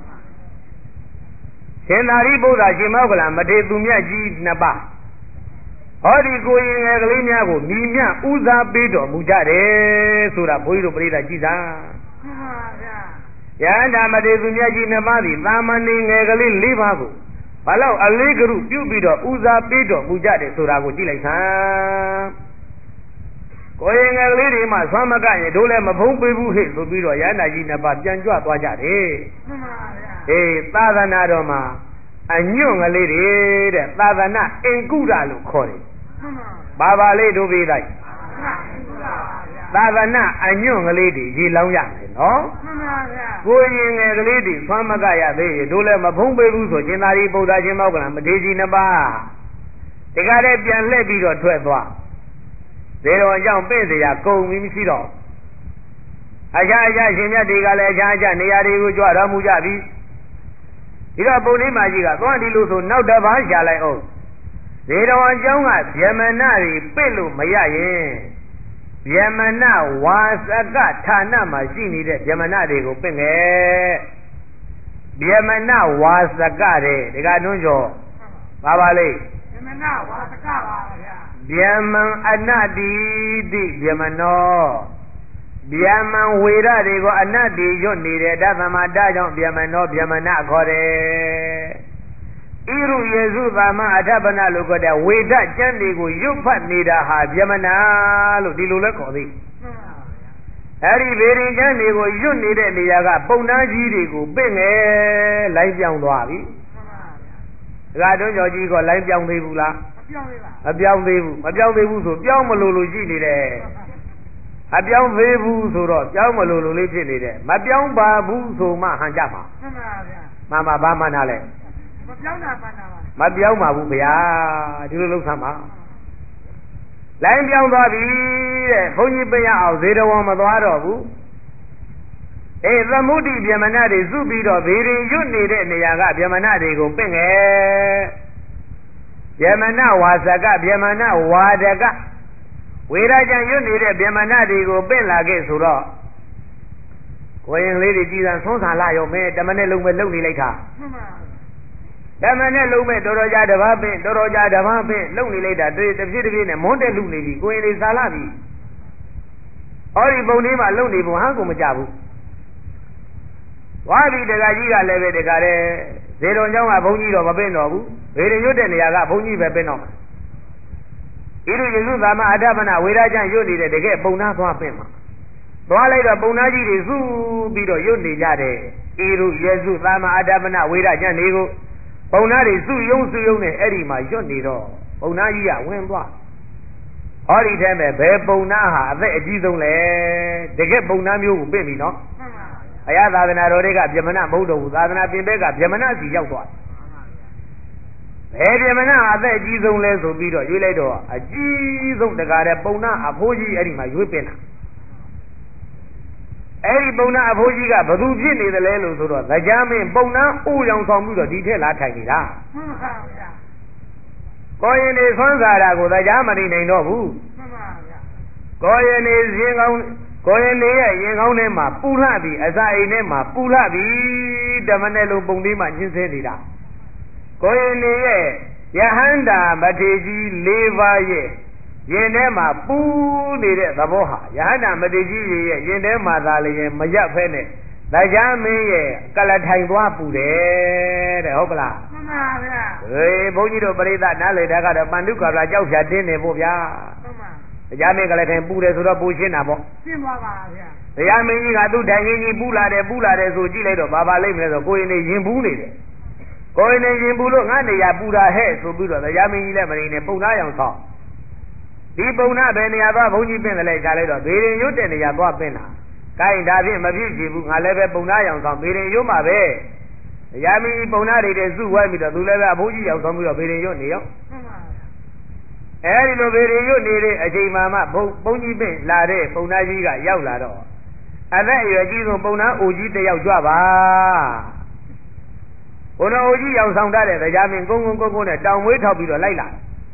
ရှင်သာရိပုတ္တရာရှင်မောကလာမထေရသူမြတ်ကြီးနှစ်ပါးဟောဒီကိုရင်ငယ်ကလေးများကိုမိမြဥစားပေးတော်မူကြတယ်ဆိုတာဘုန်းကြီးတို့ပြိဿကြည်သာမှန်ပါဗျာယန္တာမထေရသူမြတ်ကြီးနှစ်ပါးသည်သာမဏေငယ်ကလေးလေးပါးကိုဘာလို့အလေးကရုပြုပြီးတော့ဥစားပေးတော်မူကြတယ်ဆိုတာကိုကြည့်လိုက်စမ်းကိုရင်ငယ်ကလေးတွေမှဆွမ်းမကရင်တို့လည်းမဖုံးပေးဘူးဟဲ့ဆိုပြီးတော့ယန္တာကြီးနှစ်ပါးပြန်ကြွသွားကြတယ်မှန်ပါဗျာအေးသာသနာတော်မှာအညွန့်ကလေးတွေတဲ့သာသနာအင်ကုရလို့ခေါ်တယ်ဘာပါလေးတို့ပြီးလိုက်သာသနာအညွန့်ကလေးတွေရေလောင်းရမယ်နော်မှန်ပါဗျာကိုရင်ငယ်ကလေးတွေဆွမ်းမကရသေးရင်တို့လည်းမဖုံးပေးဘူးဆိုရှင်သာရိပုတ္တရာရှင်မောကလံမထေရကြီးနှစ်ပါးဒီကတည်းပြန်လှည့်ပြီးတော့ထွက်သွားဇေတော်အကြောင်းပြည့်စရာကုန်ပြီမရှိတော့အခြားအခြားရှင်မြတ်တွေကလည်းအခြားအခြားနေရာတွေကိုကြွတော်မူကြပြီဒီတော့ပုံလေးမကြီးကသွားဒီလိုဆိုနောက်တစ်ပါးရှာလိုက်အောင်ဇေတော်အကြောင်းကဗျမနတွေပြစ်လို့မရရင်ဗျမနဝါစကဌာနမှာရှိနေတဲ့ဗျမနတွေကိုပြစ်ငယ်ဗျမနဝါစကတဲ့ဒီကတွန်းကျော်ပါပါလေဗျမနဝါစကပါဗျာဗျမံအနတ္တိတိဗျမနောဗျမံဝေရတွေကိုအနတ္တိရွတ်နေတဲ့ဓသမတာကြောင့်ဗျမနောဗျမနခေါ်တယ်ဣရုယေစုသာမအထပနလို့ခေါ်တဲ့ဝေဒကျမ်းတွေကိုရွတ်ဖတ်နေတာဟာဗျမနာလို့ဒီလိုလဲခေါ်သေးအဲ့ဒီဗေဒင်ကျမ်းတွေကိုရွတ်နေတဲ့နေရာကပုံနှန်းကြီးတွေကိုပြင့်ငယ်လိုင်းပြောင်းသွားပြီဒကာတွန်းကျော်ကြီးကလိုင်းပြောင်းသေးဘူးလားမပြောင်းသေးပါဘူးမပြောင်းသေးဘူးမပြောင်းသေးဘူးဆိုပြောင်းမလို့လို့ရှိနေတယ်အပြောင်းသေးဘူးဆိုတော့ပြောင်းမလို့လို့လေးဖြစ်နေတယ်မပြောင်းပါဘူးဆိုမှဟန်ကြမှာမှန်ပါဗျာမှန်ပါဘာမှန်းထားလဲမပြောင်းတာမှန်တာပါမပြောင်းပါဘူးဗျာဒီလိုလုပ်ဆမ်းပါလိုင်းပြောင်းသွားပြီတဲ့ဘုန်းကြီးပြရအောင်ဇေတဝန်မသွားတော့ဘူးအေးသမုဒိဗျမနတွေစုပြီးတော့ဘေရင်ရွတ်နေတဲ့နေရာကဗျမနတွေကိုပင့်ငယ်ဗျမနဝါစကဗျမနဝါဒကဝေရာကြံရွတ်နေတဲ့ဗျမနတွေကိုပင့်လာခဲ့ဆိုတော့ကိုရင်လေးတွေကြည်စံဆုံးစာလာရောမဲတမနဲ့လုံးမဲ့လုံနေလိုက်တာတမနဲ့လုံးမဲ့တော်တော်ကြာတပတ်ပင့်တော်တော်ကြာတပတ်ပင့်လုံနေလိုက်တာတစ်တစ်ပြည့်တစ်ပြည့်နဲ့မွန်းတက်လူနေပြီကိုရင်လေးစာလာပြီဟောဒီပုံလေးမှာလုံနေပုံဟန်ကိုမကြဘူးဝါဒီတကကြီးကလည်းပဲတကတဲ့ဇေတော်เจ้าကဘုန်းကြီးတော့မပင့်တော့ဘူးဘေရင်ရွတ်တဲ့နေရာကဘုန်းကြီးပဲပင့်တော့မှာဣရိယေစုသာမအဋ္ဌပနဝေရာကျရွတ်နေတဲ့တကယ်ပုံနာသွားပင့်မှာသွားလိုက်တော့ပုံနာကြီးတွေစုပြီးတော့ရွတ်နေကြတယ်ဣရိယေစုသာမအဋ္ဌပနဝေရာကျနေကိုပုံနာတွေစုယုံစုယုံနဲ့အဲ့ဒီမှာရွတ်နေတော့ပုံနာကြီးကဝင်သွားဟောဒီထဲမှာဘယ်ပုံနာဟာအသက်အကြီးဆုံးလဲတကယ်ပုံနာမျိုးကိုပင့်ပြီနော်ဘုရားသာသနာတော်တွေကဗျမနမဟုတ်တော့ဘူးသာသနာပြင်ဘက်ကဗျမနစီရောက်သွားဘယ်ဗျမနအသက်အကြီးဆုံးလဲဆိုပြီးတော့ရွေးလိုက်တော့အကြီးဆုံးတကားတဲ့ပုံနာအဖိုးကြီးအဲ့ဒီမှာရွေးပင်တာအဲ့ဒီပုံနာအဖိုးကြီးကဘသူဖြစ်နေတယ်လဲလို့ဆိုတော့တရားမင်းပုံနာအိုးရောင်ဆောင်ပြီးတော့ဒီထက်လာထိုင်နေတာမှန်ပါဗျာကိုရင်နေဆွမ်းစားတာကိုတရားမနေနိုင်တော့ဘူးမှန်ပါဗျာကိုရင်နေရင်ကောင်းကိုရင်လေးရဲ့ရင်ကောင်းထဲမှာပူလှပြီးအစာအိမ်ထဲမှာပူလှပြီးဓမ္မနဲ့လုံးပုံလေးမှညှင်းဆဲနေတာကိုရင်လေးရဲ့ယဟန္တာမထေကြီး၄ပါးရဲ့ရင်ထဲမှာပူနေတဲ့သဘောဟာယဟန္တာမထေကြီးရဲ့ရင်ထဲမှာသာလျင်မရက်ဖဲနဲ့တရားမင်းရဲ့ကလထိုင်သွားပူတယ်တဲ့ဟုတ်ပလားမှန်ပါဗျာဟေးဘုန်းကြီးတို့ပရိသတ်နားလေတာကတော့ပန္တုကာရကြောက်ဖြာတင်းနေဖို့ဗျာမှန်ပါတရားမင်းကလည်းထိုင်ပူတယ်ဆိုတော့ပူရှင်းတာပေါ့ရှင်းပါပါဗျာတရားမင်းကြီးကသူ့ထိုင်ခင်းကြီးပူလာတယ်ပူလာတယ်ဆိုကြည့်လိုက်တော့ဘာပါလိမ့်မလဲဆိုကိုရင်နေရင်ပူနေတယ်ကိုရင်နေရင်ပူလို့ငါနေရပူတာဟဲ့ဆိုပြီးတော့တရားမင်းကြီးလည်းမနေနဲ့ပုံသားရောင်ဆောင်ဒီပုံသားပဲနေရာသွားဘုန်းကြီးပင့်တယ်လဲရှားလိုက်တော့ဘေရင်ရွတ်တဲ့နေရာသွားပင့်တာကိုင်းဒါဖြင့်မဖြစ်ချင်ဘူးငါလည်းပဲပုံသားရောင်ဆောင်ဘေရင်ရွတ်မှာပဲတရားမင်းကြီးပုံသားတွေတည်းစုဝိုင်းပြီးတော့သူလည်းပဲအဖိုးကြီးရောင်ဆောင်ပြီးတော့ဘေရင်ရွတ်နေရောအဲဒီလိုဘေရင်ရွတ်နေတဲ့အချိန်မှမှဘုံဘုန်းကြီးပင့်လာတဲ့ပုံသားကြီးကရောက်လာတော့အသက်အရွယ်ကြီးဆုံးပုံသားအိုကြီးတယောက်ကြွပါဘုန်းတော်အိုကြီးရောင်ဆောင်ထားတဲ့တရားမင်းကုန်းကုန်းကုန်းကုန်းနဲ့တောင်မွေးထောက်ပြီးတော့လိုက်လာ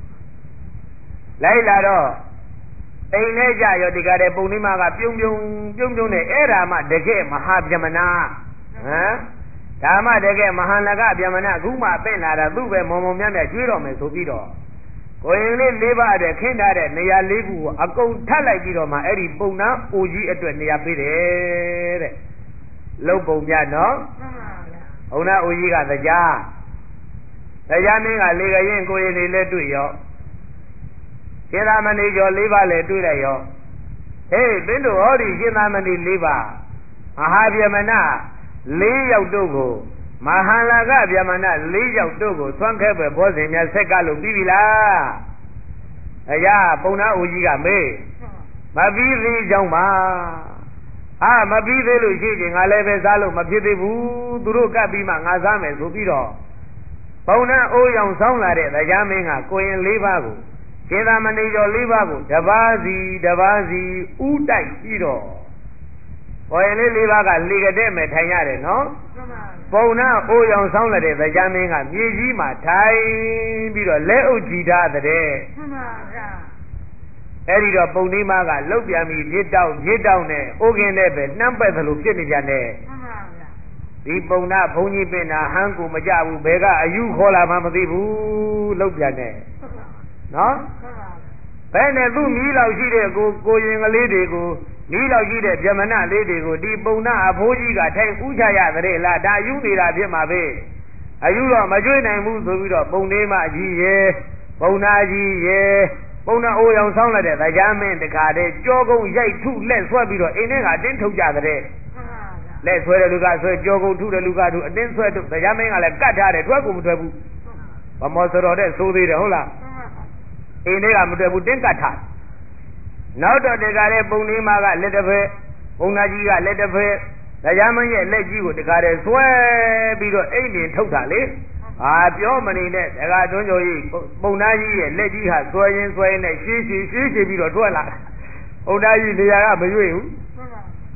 လိုက်လာတော့အိမ်ထဲကြရောဒီကတဲ့ပုံနှိမကပြုံးပြုံးပြုံးပြုံးနဲ့အဲ့ဒါမှတကယ်မဟာဗျမနာဟမ်ဒါမှတကယ်မဟာလကဗျမနာအခုမှပင့်လာတာသူ့ပဲမုံမုံမြတ်မြတ်ကျွေးတော်မယ်ဆိုပြီးတော့ကိုရင်လေးလေးပါးတဲ့ခင်းထားတဲ့နေရာလေးခုကိုအကုန်ထပ်လိုက်ပြီးတော့မှအဲ့ဒီပုံနာအိုကြီးအတွက်နေရာပေးတယ်တဲ့လုံပုံပြနော်မှန်ပါဗျာဘုံနာအိုကြီးကတရားတရားမင်းကလေကရင်ကိုရင်လေးလည်းတွေ့ရောရှင်သာမဏေကျော်၄ပါးလည်းတွေ့လိုက်ရောဟေးဘင်းတို့ဟောဒီရှင်သာမဏေ၄ပါးမဟာဗျမန၄ယောက်တို့ကိုမဟာလာကဗျမန၄ယောက်တို့ကိုသွမ်းခဲပဲဘောဇင်များဆက်ကလို့ပြီးပြီလားအရာပုံနာအိုကြီးကမေးမပြီးသေးကြောင်းပါအာမပြီးသေးလို့ရှိရင်ငါလည်းပဲစားလို့မဖြစ်သေးဘူးသူတို့ကပ်ပြီးမှငါစားမယ်ဆိုပြီးတော့ပုံနာအိုးရောင်ဆောင်းလာတဲ့တရားမင်းကကိုရင်၄ပါးကိုရှင်သာမဏေကျော်၄ပါးကိုတပါးစီတပါးစီဥတိုက်ပြီးတော့ကိုရင်လေး၄ပါးကလေကတဲ့မဲ့ထိုင်ရတယ်နော်ပုံနာအိုးရောင်ဆောင်းလာတဲ့တရားမင်းကမြေကြီးမှာထိုင်ပြီးတော့လက်အုပ်ကြည်ထားတဲ့မှန်ပါဗျာအဲ့ဒီတော့ပုံလေးမကလှုပ်ပြန်ပြီးပြစ်တောက်ပြစ်တောက်နဲ့အိုးကင်းနဲ့ပဲနှမ်းပက်သလိုဖြစ်နေကြတယ်မှန်ပါဗျာဒီပုံနာဘုန်းကြီးပင်နာဟန်းကိုမကြဘူးဘယ်ကအယူခေါ်လာမှမသိဘူးလှုပ်ပြန်တယ်နော်ဘယ်နဲ့သူ့မီးလောက်ရှိတဲ့ကိုကိုရင်ကလေးတွေကိုမီးလောက်ရှိတဲ့ဗျမနလေးတွေကိုဒီပုံနာအဖိုးကြီးကထိုင်ဥချရတဲ့လားဒါယူနေတာဖြစ်မှာပဲအယူတော့မကျွေးနိုင်ဘူးဆိုပြီးတော့ပုံလေးမကြီးရဲ့ပုံနာကြီးရဲ့ပုံနာအိုးရောင်ဆောင်းလိုက်တဲ့တရားမင်းတခါတည်းကြောကုန်းရိုက်ထုလက်ဆွဲပြီးတော့အိမ်ထဲကအတင်းထုတ်ကြတဲ့လက်ဆွဲတဲ့လူကဆွဲကြောကုန်းထုတဲ့လူကထုအတင်းဆွဲထုတ်တရားမင်းကလည်းကတ်ထားတယ်ထွက်ကိုမထွက်ဘူးဗမောစတော်တဲ့သိုးသေးတယ်ဟုတ်လားအိမ်ထဲကမတွေ့ဘူးတင်းကတ်ထားနောက်တော့တခါတည်းပုံလေးမကလက်တစ်ဖက်ပုံနာကြီးကလက်တစ်ဖက်တရားမင်းရဲ့လက်ကြီးကိုတခါတည်းဆွဲပြီးတော့အိမ်ပြင်ထုတ်တာလေဟာပြောမနေနဲ့တခါတွန်းကြိုကြီးပုံနာကြီးရဲ့လက်ကြီးဟာဆွဲရင်းဆွဲရင်းနဲ့ရှင်းရှင်းရှင်းရှင်းပြီးတော့ထွက်လာပုံနာကြီးနေရာကမရွေ့ဘူး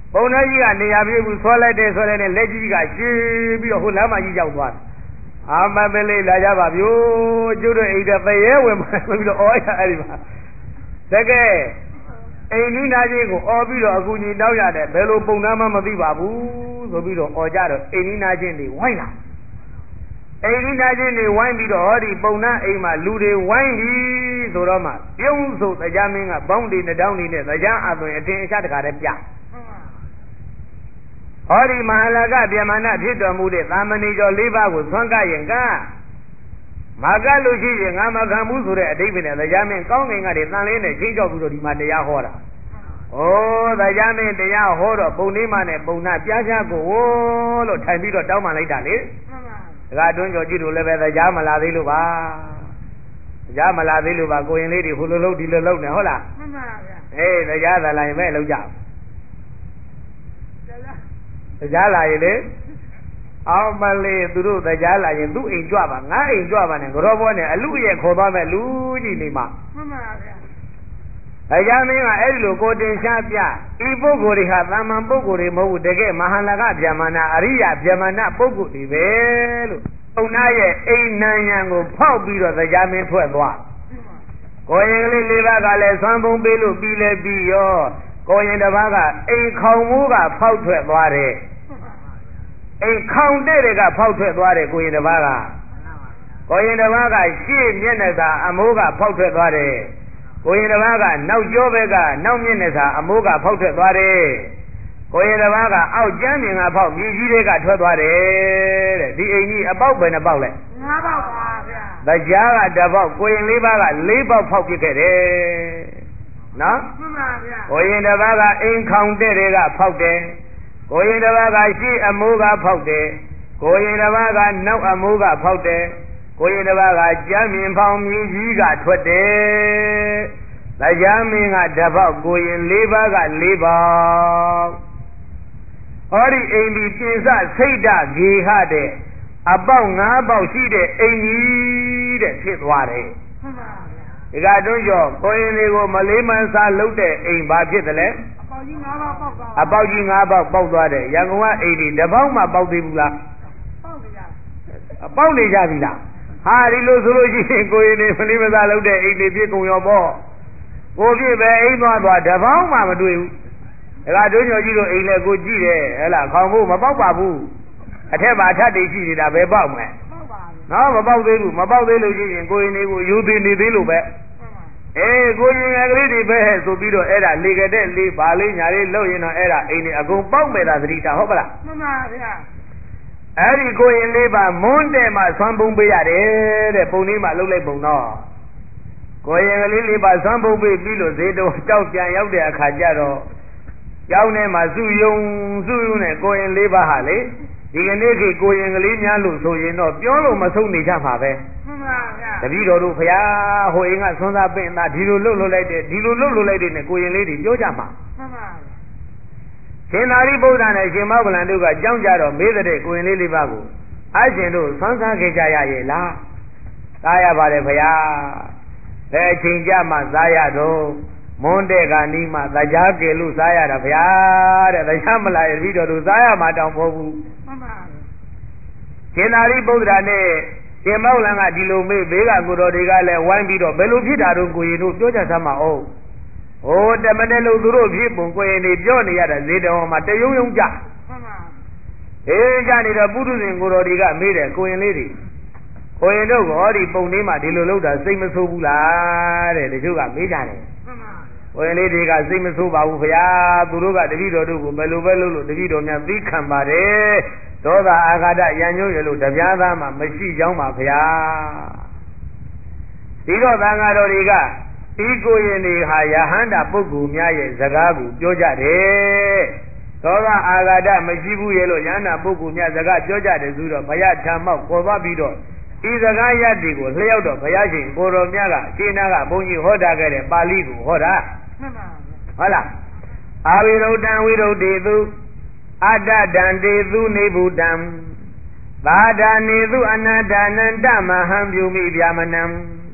ပုံနှကြီးကနေရာပြေးဘူးဆွဲလိုက်တယ်ဆွဲလိုက်တယ်လက်ကြီးကရှင်းပြီးတော့ဟိုလမ်းမကြီးရောက်သွားအာမပလေးလာကြပါဗျို့ကျုပ်တို့အိမ်တဲ့ပရဲဝင်မှပြီးတော့အော်ရအဲ့ဒီမှာတကယ်အိမ်ကြီးနာချင်းကိုအော်ပြီးတော့အကူကြီးတောက်ရတယ်ဘယ်လိုပုံနှမ်းမှမသိပါဘူးဆိုပြီးတော့အော်ကြတော့အိမ်ကြီးနာချင်းတွေဝိုင်းလာအိမ်ကြီးနာချင်းတွေဝိုင်းပြီးတော့ဟောဒီပုံနှမ်းအိမ်မှာလူတွေဝိုင်းပြီးဆိုတော့မှပြုံးဆိုတရားမင်းကဘောင်းဒီနှတောင်းဒီနဲ့တရားအသွင်အထင်အရှားတကားတည်းပြဟောဒီမဟာလကဗျမဏဖြစ်တော်မူတဲ့သာမဏေကျော်၄ပါးကိုသွန်ကရင်ကမကလို့ရှိရင်ငါမခံဘူးဆိုတဲ့အဓိပ္ပာယ်နဲ့တရားမင်းကောင်းငင်ကတည်းတန်လေးနဲ့ချင်းကြောက်ပြီးတော့ဒီမှာတရားဟောတာ။ဩတရားမင်းတရားဟောတော့ပုံလေးမနဲ့ပုံနာပြားပြားကိုလို့ထိုင်ပြီးတော့တောင်းပန်လိုက်တာလေ။ဒါကတွန်းကျော်ကြည့်လို့လည်းပဲတရားမလာသေးလို့ပါ။တရားမလာသေးလို့ပါကိုရင်လေးတွေဟိုလိုလုံးဒီလိုလုံးနေဟုတ်လား။မှန်ပါဗျာ။အေးတရားသာလာရင်ပဲလုံးကြ။တရားလာရင်လေအောင်မလေးသူတို့တရားလာရင်သူ့အိမ်ကြွပါငါအိမ်ကြွပါနဲ့ကြောဘောနဲ့အလူရဲ့ခေါ်သွားမဲ့လူကြီးနေမှာမှန်ပါဗျာတရားမင်းကအဲ့ဒီလိုကိုတင်ရှားပြဤပုဂ္ဂိုလ်တွေဟာသာမန်ပုဂ္ဂိုလ်တွေမဟုတ်ဘူးတကယ်မဟာလကဗျမဏအရိယဗျမဏပုဂ္ဂိုလ်တွေပဲလို့ုံနာရဲ့အိမ်နံရံကိုဖောက်ပြီးတော့တရားမင်းထွက်သွားကိုရင်ကလေးလေးပါးကလည်းသွမ်းပုံပေးလို့ပြီးလဲပြီးရောကိုရင်တစ်ပါးကအိမ်ခေါင်မိုးကဖောက်ထွက်သွားတယ်အိမ်ခေါင်တဲ့တွေကဖောက်ထွက်သွားတယ်ကိုရင်တစ်ပါးကကိုရင်တစ်ပါးကရှေ့မျက်နှာသာအမိုးကဖောက်ထွက်သွားတယ်ကိုရင်တစ်ပါးကနောက်ကျောဘက်ကနောက်မျက်နှာသာအမိုးကဖောက်ထွက်သွားတယ်ကိုရင်တစ်ပါးကအောက်ကျမ်းမြင်ကဖောက်မြေကြီးတွေကထွက်သွားတယ်တဲ့ဒီအိမ်ကြီးအပေါက်ပဲနှပေါက်လဲငါးပေါက်ပါဗျာတရားကတစ်ပေါက်ကိုရင်လေးပါးကလေးပေါက်ဖောက်ပြခဲ့တယ်နော်မှန်ပါဗျာကိုရင်တစ်ပါးကအိမ်ခေါင်တဲ့တွေကဖောက်တယ်ကိုရင်တစ်ပါးကရှေ့အမိုးကဖောက်တယ်ကိုရင်တစ်ပါးကနောက်အမိုးကဖောက်တယ်ကိုရင်တစ်ပါးကကြမ်းမြင်ဖောင်မြည်ကြီးကထွက်တယ်တရားမင်းကတစ်ပေါက်ကိုရင်လေးပါးကလေးပေါက်ဟောဒီအိမ်ဒီပြင်စစိတ်ဓာဂေဟတဲ့အပေါက်ငါးပေါက်ရှိတဲ့အိမ်ကြီးတဲ့ဖြစ်သွားတယ်မှန်ပါဗျာဒီကတွန်းကျော်ကိုရင်လေးကိုမလေးမန်းစားလုပ်တဲ့အိမ်ဘာဖြစ်တယ်လဲအပေါက်ကြီးငါးပေါက်ပေါက်သွားအပေါက်ကြီးငါးပေါက်ပေါက်သွားတယ်ရန်ကုန်ကအိမ်ဒီတစ်ပေါက်မှပေါက်သေးဘူးလားပေါက်နေကြအပေါက်နေကြပြီလားဟာဒီလိုဆိုလို့ရှိရင်ကိုရင်လေးမလေးမစားလုပ်တဲ့အိမ်တွေဖြစ်ကုန်ရောပေါ့ကိုပြည့်ပဲအိမ်သွားသွားတစ်ပေါက်မှမတွေ့ဘူးဒါကတွန်းကျော်ကြီးတို့အိမ်လဲကိုကြည့်တယ်ဟဲ့လားခေါင်ဖို့မပေါက်ပါဘူးအထက်မှာအထက်တွေရှိနေတာပဲပေါက်မယ်ပေါက်ပါဘူးနော်မပေါက်သေးဘူးမပေါက်သေးလို့ရှိရင်ကိုရင်လေးကိုယူသေးနေသေးလို့ပဲအေးကိုရင်ငယ်ကလေးတွေပဲဆိုပြီးတော့အဲ့ဒါလေကတဲ့လေးပါလေးညာလေးလှုပ်ရင်တော့အဲ့ဒါအိမ်တွေအကုန်ပေါက်မဲ့တာသတိထားဟုတ်ပလားမှန်ပါဗျာအဲ့ဒီကိုရင်လေးပါမွန်းတဲ့မှာဆွမ်းပုံပေးရတယ်တဲ့ပုံလေးမှာလှုပ်လိုက်ပုံတော့ကိုရင်ကလေးလေးပါဆွမ်းပုံပေးပြီးလို့ဈေးတော့ကြောက်ပြန်ရောက်တဲ့အခါကျတော့ကျောင်းထဲမှာစုယုံစုယုံနဲ့ကိုရင်လေးပါဟာလေဒီကနေ့ခေကိုရင်ကလေးများလို့ဆိုရင်တော့ပြောလို့မဆုံးနေကြမှာပဲမှန်ပါဗျာတပည့်တော်တို့ဖရာဟိုအိမ်ကသွန်းသားပင့်သားဒီလိုလှုပ်လှုပ်လိုက်တဲ့ဒီလိုလှုပ်လှုပ်လိုက်တဲ့နဲ့ကိုရင်လေးတွေပြောကြမှာမှန်ပါရှင်သာရိပုတ္တရာနဲ့ရှင်မောဂလန်တို့ကကြောင်းကြတော့မေးတဲ့ကိုရင်လေးလေးပါကိုအရှင်တို့သွန်းစားခဲ့ကြရရဲ့လားသားရပါတယ်ဖရာဘယ်အချိန်ကြမှသားရတော့မွန်းတဲ့ကနီးမှတရားကယ်လို့စားရတာဗျာတဲ့တရားမလာရပြီးတော့သူစားရမှာတောင်မဟုတ်ဘူးမှန်ပါရှင်သာရိပုတ္တရာနဲ့ရှင်မောဂလန်ကဒီလိုမေးဘေးကကိုတော်တွေကလည်းဝိုင်းပြီးတော့ဘယ်လိုဖြစ်တာတော့ကိုရင်တို့ပြောကြစမ်းပါဦးဟိုတမနဲ့လို့သူတို့ဖြစ်ပုံကိုရင်တွေပြောနေရတာဇေတဝန်မှာတယုံယုံကြမှန်ပါအေးကြနေတော့ပုထုဇဉ်ကိုတော်တွေကမေးတယ်ကိုရင်လေးတွေကိုရင်တို့ကဟောဒီပုံလေးမှာဒီလိုလုပ်တာစိတ်မဆိုးဘူးလားတဲ့တချို့ကမေးကြတယ်ဝယ်လေးတွေကစိတ်မဆိုးပါဘူးခင်ဗျာသူတို့ကတပည့်တော်တို့ကိုဘယ်လိုပဲလုပ်လို့တပည့်တော်များသိခံပါတယ်ဒေါသအာဃာတရံညွှန်းရလို့တပြားသားမှမရှိကြောင်းပါခင်ဗျာဒီတော့သံဃာတော်တွေကဤကိုရင်တွေဟာယဟန္တာပုဂ္ဂိုလ်များရဲ့စကားကိုပြောကြတယ်ဒေါသအာဃာတမရှိဘူးရဲ့လို့ယဟန္တာပုဂ္ဂိုလ်များစကားပြောကြတယ်ဆိုတော့ဘုရားထံမောက်ခေါ်သွားပြီးတော့ဤစကားရတ်တွေကိုလျှောက်တော့ဘုရားရှင်ကိုတော်မြတ်ကရှင်းနာကဘုန်းကြီးဟောတာခဲ့တဲ့ပါဠိကိုဟောတာမှန်ပါဟုတ်လားအာဝိရုဒ္ဓံဝိရုဒ္ဓေသူအတ္တတံတေသူနေဗုဒ္ဓံသာဒာနေသူအနတ္တနန္တမဟံပြုမိဗျာမနံ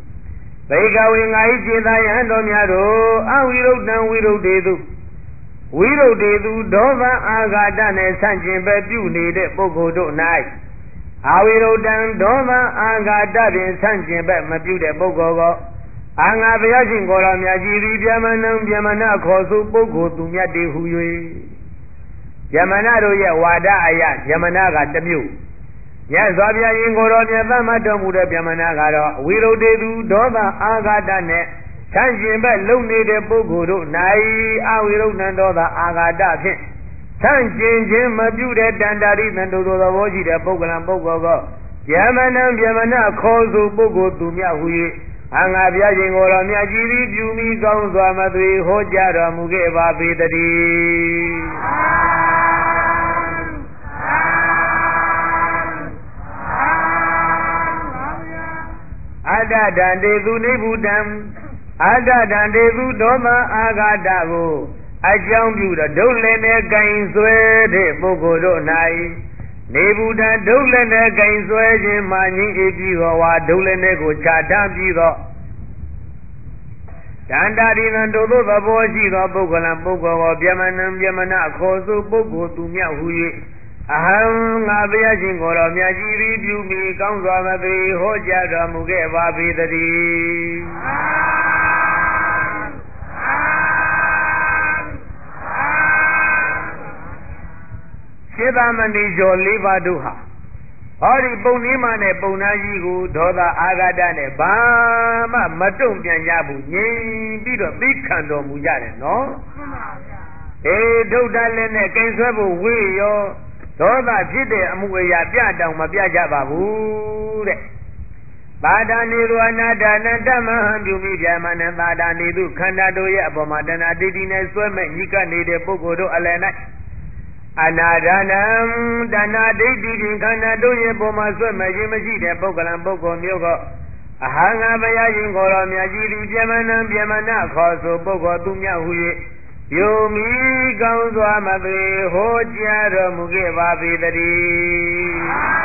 ဘေကဝေငါဤစေတယံတော်များတို့အဝိရုဒ္ဓံဝိရုဒ္ဓေသူဝိရုဒ္ဓေသူဒေါသအာဃာတနဲ့ဆန့်ကျင်ဘက်ပြုနေတဲ့ပုဂ္ဂိုလ်တို့၌အဝိရုဒ္ဓံဒေါသအာဃာတဖြင့်ဆန့်ကျင်ဘက်မပြုတဲ့ပုဂ္ဂိုလ်ကိုအာငါဘုရားရှင်ကိုယ်တော်မြတ်ကြီးသည်ဗျမနံဗျမနခေါ်ဆိုပုဂ္ဂိုလ်သူမြတ်တွေဟူ၍ဗျမနတို့ရဲ့ဝါဒအယဗျမနကတစ်မျိုးမြတ်စွာဘုရားရှင်ကိုယ်တော်မြတ်သမတ်တော်မူတဲ့ဗျမနကတော့အဝိရုဒ္ဓေသူဒေါသအာဃာတနဲ့ဆန့်ကျင်ဘက်လုံနေတဲ့ပုဂ္ဂိုလ်တို့၌အဝိရုဒ္ဓံဒေါသအာဃာတဖြင့်ဆန့်ကျင်ခြင်းမပြုတဲ့တန်တာရိသံတို့သောသဘောရှိတဲ့ပုဂ္ဂလံပုဂ္ဂိုလ်ကဗျမနံဗျမနခေါ်ဆိုပုဂ္ဂိုလ်သူမြတ်ဟူ၍အငါဘုရားရှင်ကိုယ်တော်မြတ်ကြီးသည်ပြုမိကောင်းစွာမသွေဟောကြားတော်မူခဲ့ပါပေတည်းအတ္တတံတေသူနိဗ္ဗုတံအတ္တတံတေသူဒေါမအာဃာတကိုအကြောင်းပြုတော့ဒုလည်းနဲ့ဂိုင်ဆွဲတဲ့ပုဂ္ဂိုလ်တို့၌နေဘူးတဒုလည်းနဲ့ဂိုင်ဆွဲခြင်းမှငြိအပြီးသောဝါဒုလည်းနဲ့ကိုခြားထားပြီးသောတန်တာရိသံတို့သောသဘောရှိသောပုဂ္ဂလံပုဂ္ဂိုလ်ကိုဗျမနံဗျမနခေါ်ဆိုပုဂ္ဂိုလ်သူမြတ်ဟူ၍အဟံငါဘုရားရှင်ကိုယ်တော်မြတ်ကြီးသည်ပြုမိကောင်းစွာမသွေဟောကြားတော်မူခဲ့ပါပေတည်းစေတမဏိကျော်လေးပါးတို့ဟာဟောဒီပုံနည်းမှနဲ့ပုံနာကြီးကိုဒေါသအာဃာတနဲ့ဘာမှမတုံ့ပြန်ကြဘူးငြိမ်ပြီးတော့သိခံတော်မူကြတယ်နော်မှန်ပါဗျာအေးဒုဒ္ဒလည်းနဲ့ကိန်းဆွဲဖို့ဝေးရောဒေါသဖြစ်တဲ့အမှုအရာပြတောင်မပြကြပါဘူးတဲ့သာဒာနေရအနာဒါနတမဟံပြုမိဗျာမနသာဒာနေသူခန္ဓာတို့ရဲ့အပေါ်မှာတဏှာတိတိနဲ့ဆွဲမဲ့ညှိကပ်နေတဲ့ပုဂ္ဂိုလ်တို့အလယ်၌အနာဒါနံတဏှာဒိဋ္ဌိဖြင့်ခန္ဓာတို့ရဲ့ပေါ်မှာဆွဲမဲ့ခြင်းမရှိတဲ့ပုဂ္ဂလံပုဂ္ဂိုလ်မျိုးကအဟံငါဘုရားရှင်ကိုယ်တော်မြတ်ကြီးသည်ဗျမနံဗျမနခေါ်ဆိုပုဂ္ဂိုလ်သူမြတ်ဟူ၍ယုံမိကောင်းစွာမသွေဟောကြားတော်မူခဲ့ပါပေတည်း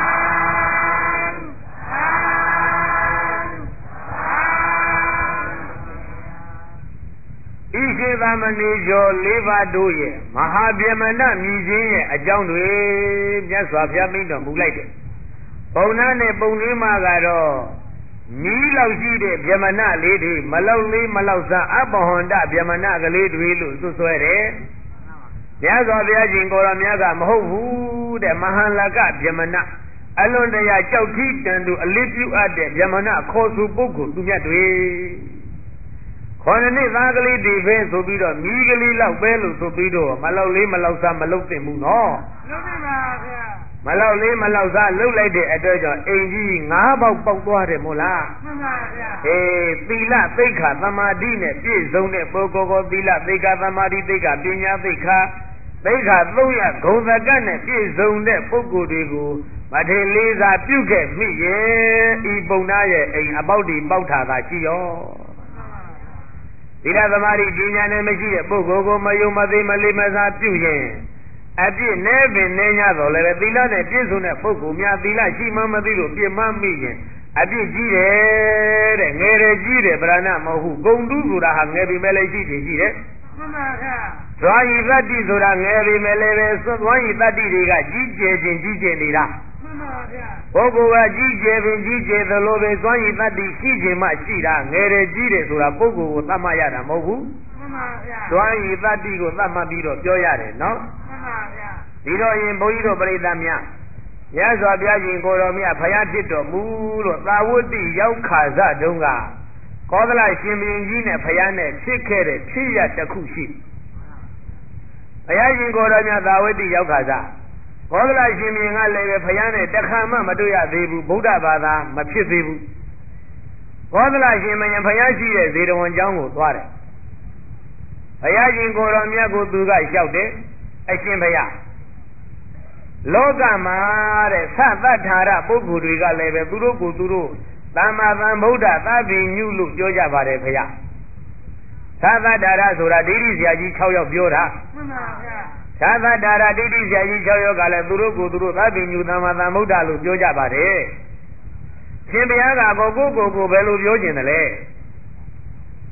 ဤရှိသမဏေကျော်လေးပါးတို့ရဲ့မဟာဗျမနမြည်ခြင်းရဲ့အကြောင်းတွေမြတ်စွာဘုရားမိန့်တော်မူလိုက်တယ်ပုံနာနဲ့ပုံလေးမှာကတော့နီးလောက်ရှိတဲ့ဗျမနလေးတွေမလောက်လေးမလောက်စားအပဟန္တဗျမနကလေးတွေလို့စွဆွဲတယ်။မြတ်စွာဘုရားရှင်ကိုယ်တော်မြတ်ကမဟုတ်ဘူးတဲ့မဟာလကဗျမနအလွန်တရာကြောက်ထီးတန်သူအလေးပြုအပ်တဲ့ဗျမနခေါ်ဆိုပုဂ္ဂိုလ်သူမြတ်တွေခေါ်နှစ်သားကလေးတွေပဲဆိုပြီးတော့မိကလေးလောက်ပဲလို့ဆိုပြီးတော့မလောက်လေးမလောက်စားမလောက်သင့်ဘူးနော်။လုပ်ပါပါဗျာမလောက်လေးမလောက်စားလှုပ်လိုက်တဲ့အတွက်ကြောင့်အိမ်ကြီးငါးပေါက်ပေါက်သွားတယ်မို့လားမှန်ပါဗျာအေးသီလသိက္ခာသမာဓိနဲ့ပြည့်စုံတဲ့ပုဂ္ဂိုလ်ကိုသီလသိက္ခာသမာဓိသိက္ခာပညာသိက္ခာသိက္ခာသုံးရဂုဏ်သကတ်နဲ့ပြည့်စုံတဲ့ပုဂ္ဂိုလ်တွေကိုမထေလေးစားပြုခဲ့မိရဲ့ဤပုံနာရဲ့အိမ်အပေါက်ဒီပေါက်ထာသာရှိရောသီလသမာဓိပညာနဲ့မရှိတဲ့ပုဂ္ဂိုလ်ကိုမယုံမသိမလေးမစားပြုရင်အပြစ်နဲ့ပင်နဲ့ညတော့လည်းသီလနဲ့ပြည့်စုံတဲ့ပုဂ္ဂိုလ်များသီလရှိမှမသိလို့ပြစ်မှားမိရင်အပြစ်ကြီးတယ်တဲ့ငယ်တယ်ကြီးတယ်ဗရဏမဟုတ်ဘူးဂုံတုဆိုတာဟာငယ်ပြီမဲ့လည်းရှိတယ်ရှိတယ်မှန်ပါဗျာဇွာယီတတ္တိဆိုတာငယ်ပြီမဲ့လည်းပဲဇွာယီတတ္တိတွေကကြီးကျယ်ခြင်းကြီးကျယ်နေတာမှန်ပါဗျာပုဂ္ဂိုလ်ကကြီးကျယ်ပင်ကြီးကျယ်သလိုပဲဇွာယီတတ္တိရှိခြင်းမှရှိတာငယ်တယ်ကြီးတယ်ဆိုတာပုဂ္ဂိုလ်ကိုသတ်မှတ်ရတာမဟုတ်ဘူးမှန်ပါဗျာဇွာယီတတ္တိကိုသတ်မှတ်ပြီးတော့ပြောရတယ်နော်ဒီတော့ရင်ဘုန်းကြီးတို့ပြိဿများမြတ်စွာဘုရားရှင်ကိုယ်တော်မြတ်ဖယားဖြစ်တော်မူလို့သာဝတိရောက်ခါစတုန်းကကောသလရှင်ဘုရင်ကြီးနဲ့ဖယားနဲ့ဖြစ်ခဲ့တဲ့ဖြစ်ရတစ်ခုရှိဘုရားရှင်ကိုယ်တော်မြတ်သာဝတိရောက်ခါစကောသလရှင်ဘုရင်ကလည်းပဲဖယားနဲ့တခါမှမတွေ့ရသေးဘူးဗုဒ္ဓဘာသာမဖြစ်သေးဘူးကောသလရှင်ဘုရင်ဖယားရှိတဲ့ဇေတဝန်ကျောင်းကိုသွားတယ်ဘုရားရှင်ကိုယ်တော်မြတ်ကိုသူကလျှောက်တယ်အရှင်ဘုရားလောကမှာတဲ့သတ္တထာရပုဂ္ဂိုလ်တွေကလည်းပဲသူတို့ကိုသူတို့သမ္မာသမ္ဗုဒ္ဓသဗ္ဗညုလို့ပြောကြပါတယ်ခင်ဗျာသတ္တထာရဆိုတာဒိဋ္ဌိဆရာကြီး၆ယောက်ပြောတာမှန်ပါဗျာသတ္တထာရဒိဋ္ဌိဆရာကြီး၆ယောက်ကလည်းသူတို့ကိုသူတို့သဗ္ဗညုသမ္မာသမ္ဗုဒ္ဓလို့ပြောကြပါတယ်ရှင်ဘုရားကကိုကိုကိုကိုဘယ်လိုပြောကျင်တယ်လဲ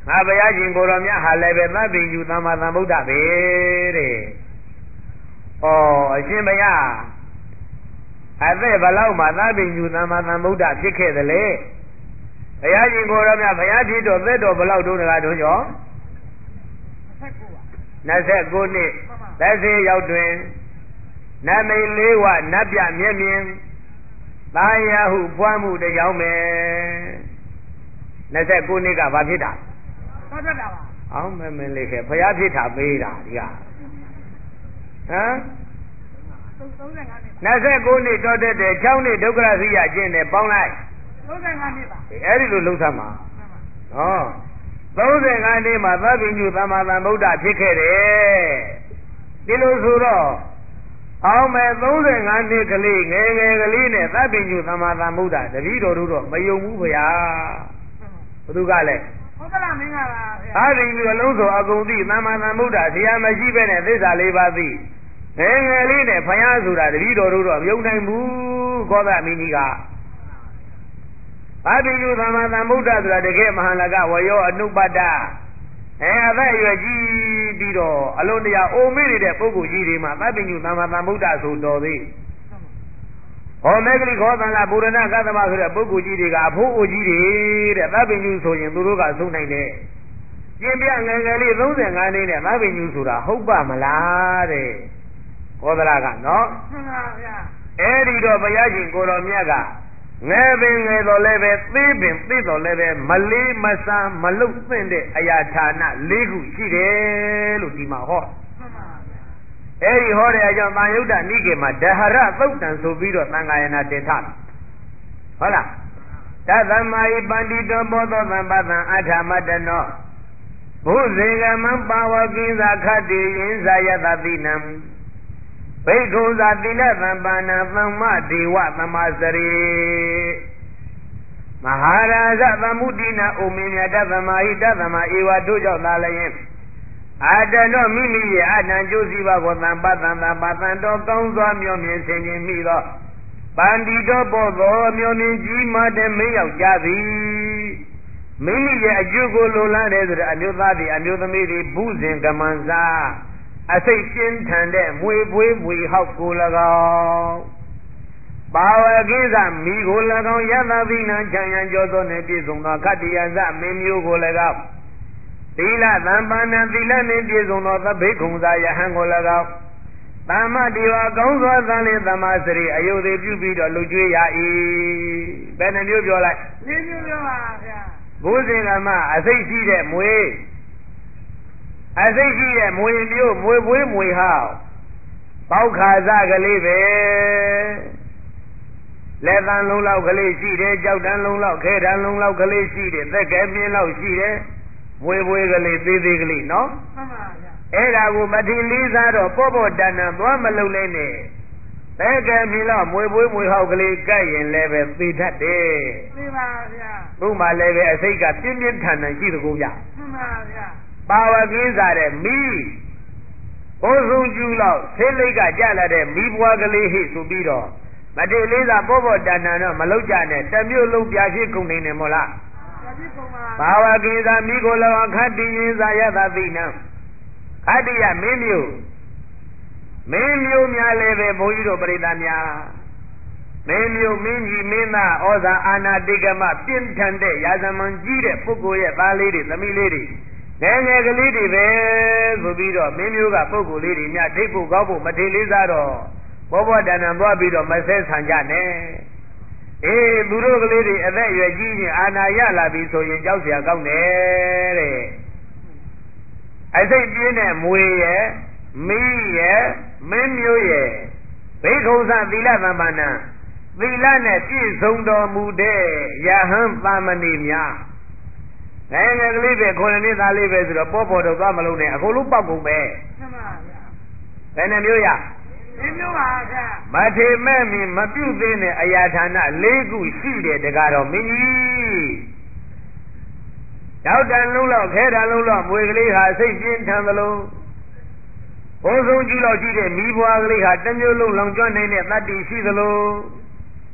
ငါဘုရားရှင်ကိုတော်မြတ်ဟာလည်းပဲသဗ္ဗညုသမ္မာသမ္ဗုဒ္ဓပဲတဲ့ဩအရှင်ဘုရားအသက်ဘလောက်မှသဗ္ဗညုသမ္မာသမ္ဗုဒ္ဓဖြစ်ခဲ့တယ်လေဘုရားရှင်ကိုတော်မြတ်ဘုရားဖြစ်တော်သက်တော်ဘလောက်တုန်းကတို့ကျော်နှစ်ဆယ်ကိုနှစ်သက်စေရောက်တွင်နမိတ်လေးဝနတ်ပြမျက်မြင်သာယာဟုပွားမှုတရားမယ်နှစ်ဆယ်ကိုနှစ်ကဘာဖြစ်တာဟုတ်တယ်ပါအောင်မမလေးခဲ့ဘုရားဖြစ်တာပေးတာဒီကဟမ်နှစ်ဆယ်ကိုနှစ်တော်တဲ့၆နှစ်ဒုက္ခရသိရကျင့်တယ်ပေါင်းလိုက်သုံးဆယ်ငါးနှစ်ပါအဲ့ဒီလိုလှုပ်သမှာဟောသုံးဆယ်ငါးနှစ်မှာသဗ္ဗညုသမ္မာသမ္ဗုဒ္ဓဖြစ်ခဲ့တယ်ဒီလိုဆိုတော့အောင်မဲ့သုံးဆယ်ငါးနှစ်ကလေးငယ်ငယ်ကလေးနဲ့သဗ္ဗညုသမ္မာသမ္ဗုဒ္ဓတပည့်တော်တို့တော့မယုံဘူးဗျာဘသူကလဲဟုတ်ကလားမင်းကပါဗျာအဲဒီလိုအလုံးစုံအကုန်သိသမ္မာသမ္ဗုဒ္ဓဆရာမရှိပဲနဲ့သစ္စာလေးပါးသိငယ်ငယ်လေးနဲ့ဖယားဆိုတာတပည့်တော်တို့တော့မယုံနိုင်ဘူးခောသမင်းကြီးကသဗ္ဗညုသမ္မာသမ္ဗုဒ္ဓဆိုတာတကယ်မဟာလကဝယောအနုပတ္တအဲအသက်အရွယ်ကြီးပြီးတော့အလုံးတရာအိုမေးနေတဲ့ပုဂ္ဂိုလ်ကြီးတွေမှာသဗ္ဗညုသမ္မာသမ္ဗုဒ္ဓဆိုတော်သေးဟောမေဂလိခောသံဃာပုရဏကသမဆိုတဲ့ပုဂ္ဂိုလ်ကြီးတွေကအဖိုးအိုကြီးတွေတဲ့သဗ္ဗညုဆိုရင်သူတို့ကသုံးနိုင်တယ်ကျင့်ပြငယ်ငယ်လေးသုံးဆယ်ငါးနှစ်နဲ့သဗ္ဗညုဆိုတာဟုတ်ပါမလားတဲ့ဟောသလားကနော်မှန်ပါဗျာအဲ့ဒီတော့ဘုရားရှင်ကိုတော်မြတ်ကငယ်ပင်ငယ်တော်လည်းပဲသေးပင်သိတော်လည်းပဲမလေးမဆာမလုတ်သင့်တဲ့အရာဌာန၄ခုရှိတယ်လို့ဒီမှာဟောအဲ့ဒီဟောတဲ့အကြောင်းသံယုတ်တနိကေမှာဒဟရသုတ်တံဆိုပြီးတော့သံဃာယနာတင်ထားဟုတ်လားတသမ္မာဟိပန္တိတောဘောသောသမ္ပသံအထာမတနောဘုဇေကမံပါဝကိဉ္စာခတ္တိယင်းဇာယတတိနံဘိက္ခုဇာတိလသံပါဏသမ္မဒေဝသမ္မာစရိမဟာရာဇသမုဒိနာဥမေမြတ်သမ္မာဟိတသမ္မာဧဝတို့ကြောင့်သာလျင်အာတနောမိမိရဲ့အတန်ကျိုးစီပါကိုသံပသံသံပသံတော်ကောင်းစွာမျောမြင်ဆင်ခြင်မိသောပန္တိတော်ပေါ်သောမျောမြင်ကြီးမားတဲ့မင်းယောက်ျားသည်မိမိရဲ့အကျိုးကိုလိုလားတဲ့ဆိုတဲ့အမျိုးသားတွေအမျိုးသမီးတွေဘုဇင်ကမန်စာအစိတ်ပြင်းထန်တဲ့မွေပွေးမွေဟောက်ကို၎င်းပါဝကိစ္စမိကို၎င်းယသသီနံချမ်းရန်ကြောသောနှင့်ပြည့်စုံသောခတ္တယဇမင်းမျိုးကို၎င်းသီလသံပါဏသီလနှင့်ပြည့်စုံသောသဗ္ဗေခုံသာယဟန်ကို၎င်းသမ္မတေဝကောင်းစွာသံလင်သမ္မာစရိအယုသေးပြုပြီးတော့လှုပ်ကြွေးရ၏ဘယ်နှမျိုးပြောလိုက်၄မျိုးပြောပါဗျာဘုဇင်ကမအစိတ်ရှိတဲ့မွေအစိတ်ရှိတဲ့မွေမျိုးမွေပွေးမွေဟောက်ပေါက်ခါစကလေးပဲလက်တန်လုံးလောက်ကလေးရှိတယ်ကြောက်တန်လုံးလောက်ခဲတန်လုံးလောက်ကလေးရှိတယ်သက်ကဲပြင်းလောက်ရှိတယ်မွေပွေးကလေးသေးသေးကလေးနော်မှန်ပါဗျာအဲ့ဒါကိုမထင်လေးစားတော့ပေါ့ပေါ့တန်တန်သွားမလုံလဲနဲ့သက်ကဲပြင်းလောက်မွေပွေးမွေဟောက်ကလေးကဲ့ရင်လည်းပဲသိတတ်တယ်သိပါဗျာသူ့မှာလည်းပဲအစိတ်ကပြင်းပြင်းထန်ထန်ရှိတကူဗျာမှန်ပါဗျာပါဝကိစ္စတဲ့မိဘိုးစုံကျူလောက်ဆေးလိတ်ကကြလာတဲ့မိဘွားကလေးဟိဆိုပြီးတော့မတေလေးသာပေါ့ပေါ့တန်တန်တော့မလောက်ကြနဲ့တမျိုးလုံးပြဖြစ်ကုန်နေတယ်မို့လားပြဖြစ်ကုန်ပါဘာဝကိစ္စမိကိုလောခတ္တိယင်းသာယသတိနံခတ္တိယမင်းမျိုးမင်းမျိုးများလည်းပဲဘုန်းကြီးတို့ပရိသတ်များမင်းမျိုးမင်းကြီးမင်းသားဩဇာအာဏာတိကမပြင်းထန်တဲ့ရာဇမန်ကြီးတဲ့ပုဂ္ဂိုလ်ရဲ့သားလေးတွေသမီးလေးတွေငယ်ငယ်ကလေးတွေပဲဆိုပြီးတော့မင်းမျိုးကပုဂ္ဂိုလ်လေးတွေများဒိတ်ဖို့ကောက်ဖို့မထေလေးစားတော့ဘောဘောတန်တန်သွားပြီးတော့မဆဲဆန်ကြနဲ့အေးသူတို့ကလေးတွေအသက်အရွယ်ကြီးရင်အာနာရလာပြီဆိုရင်ကြောက်เสียကောင်းတယ်တဲ့အစိတ်ပြင်းတဲ့မွေရဲ့မီးရဲ့မင်းမျိုးရဲ့ဘိက္ခုသသီလသမ္ပန္နသီလနဲ့ပြည့်စုံတော်မူတဲ့ယဟန်သာမဏေများငယ်ငယ်ကလေးပဲခုနှစ်နှစ်သားလေးပဲဆိုတော့ပေါ်ပေါ်တော့သွားမလုံးနဲ့အကုန်လုံးပောက်ကုန်ပဲမှန်ပါဗျာဘယ်နှမျိုးရ၄မျိုးပါဗျာမထေမဲ့မီမပြုတ်သေးတဲ့အရာဌာန၄ခုရှိတယ်တကားတော့မင်းကြီးတောက်တန်လုံးလောက်ခဲတန်လုံးလောက်မွေကလေးဟာစိတ်ပြင်းထန်သလိုဘုံဆုံးကြီးလောက်ရှိတဲ့မိဘွားကလေးဟာတစ်မျိုးလုံးလောင်ကျွမ်းနေတဲ့တတ္တိရှိသလို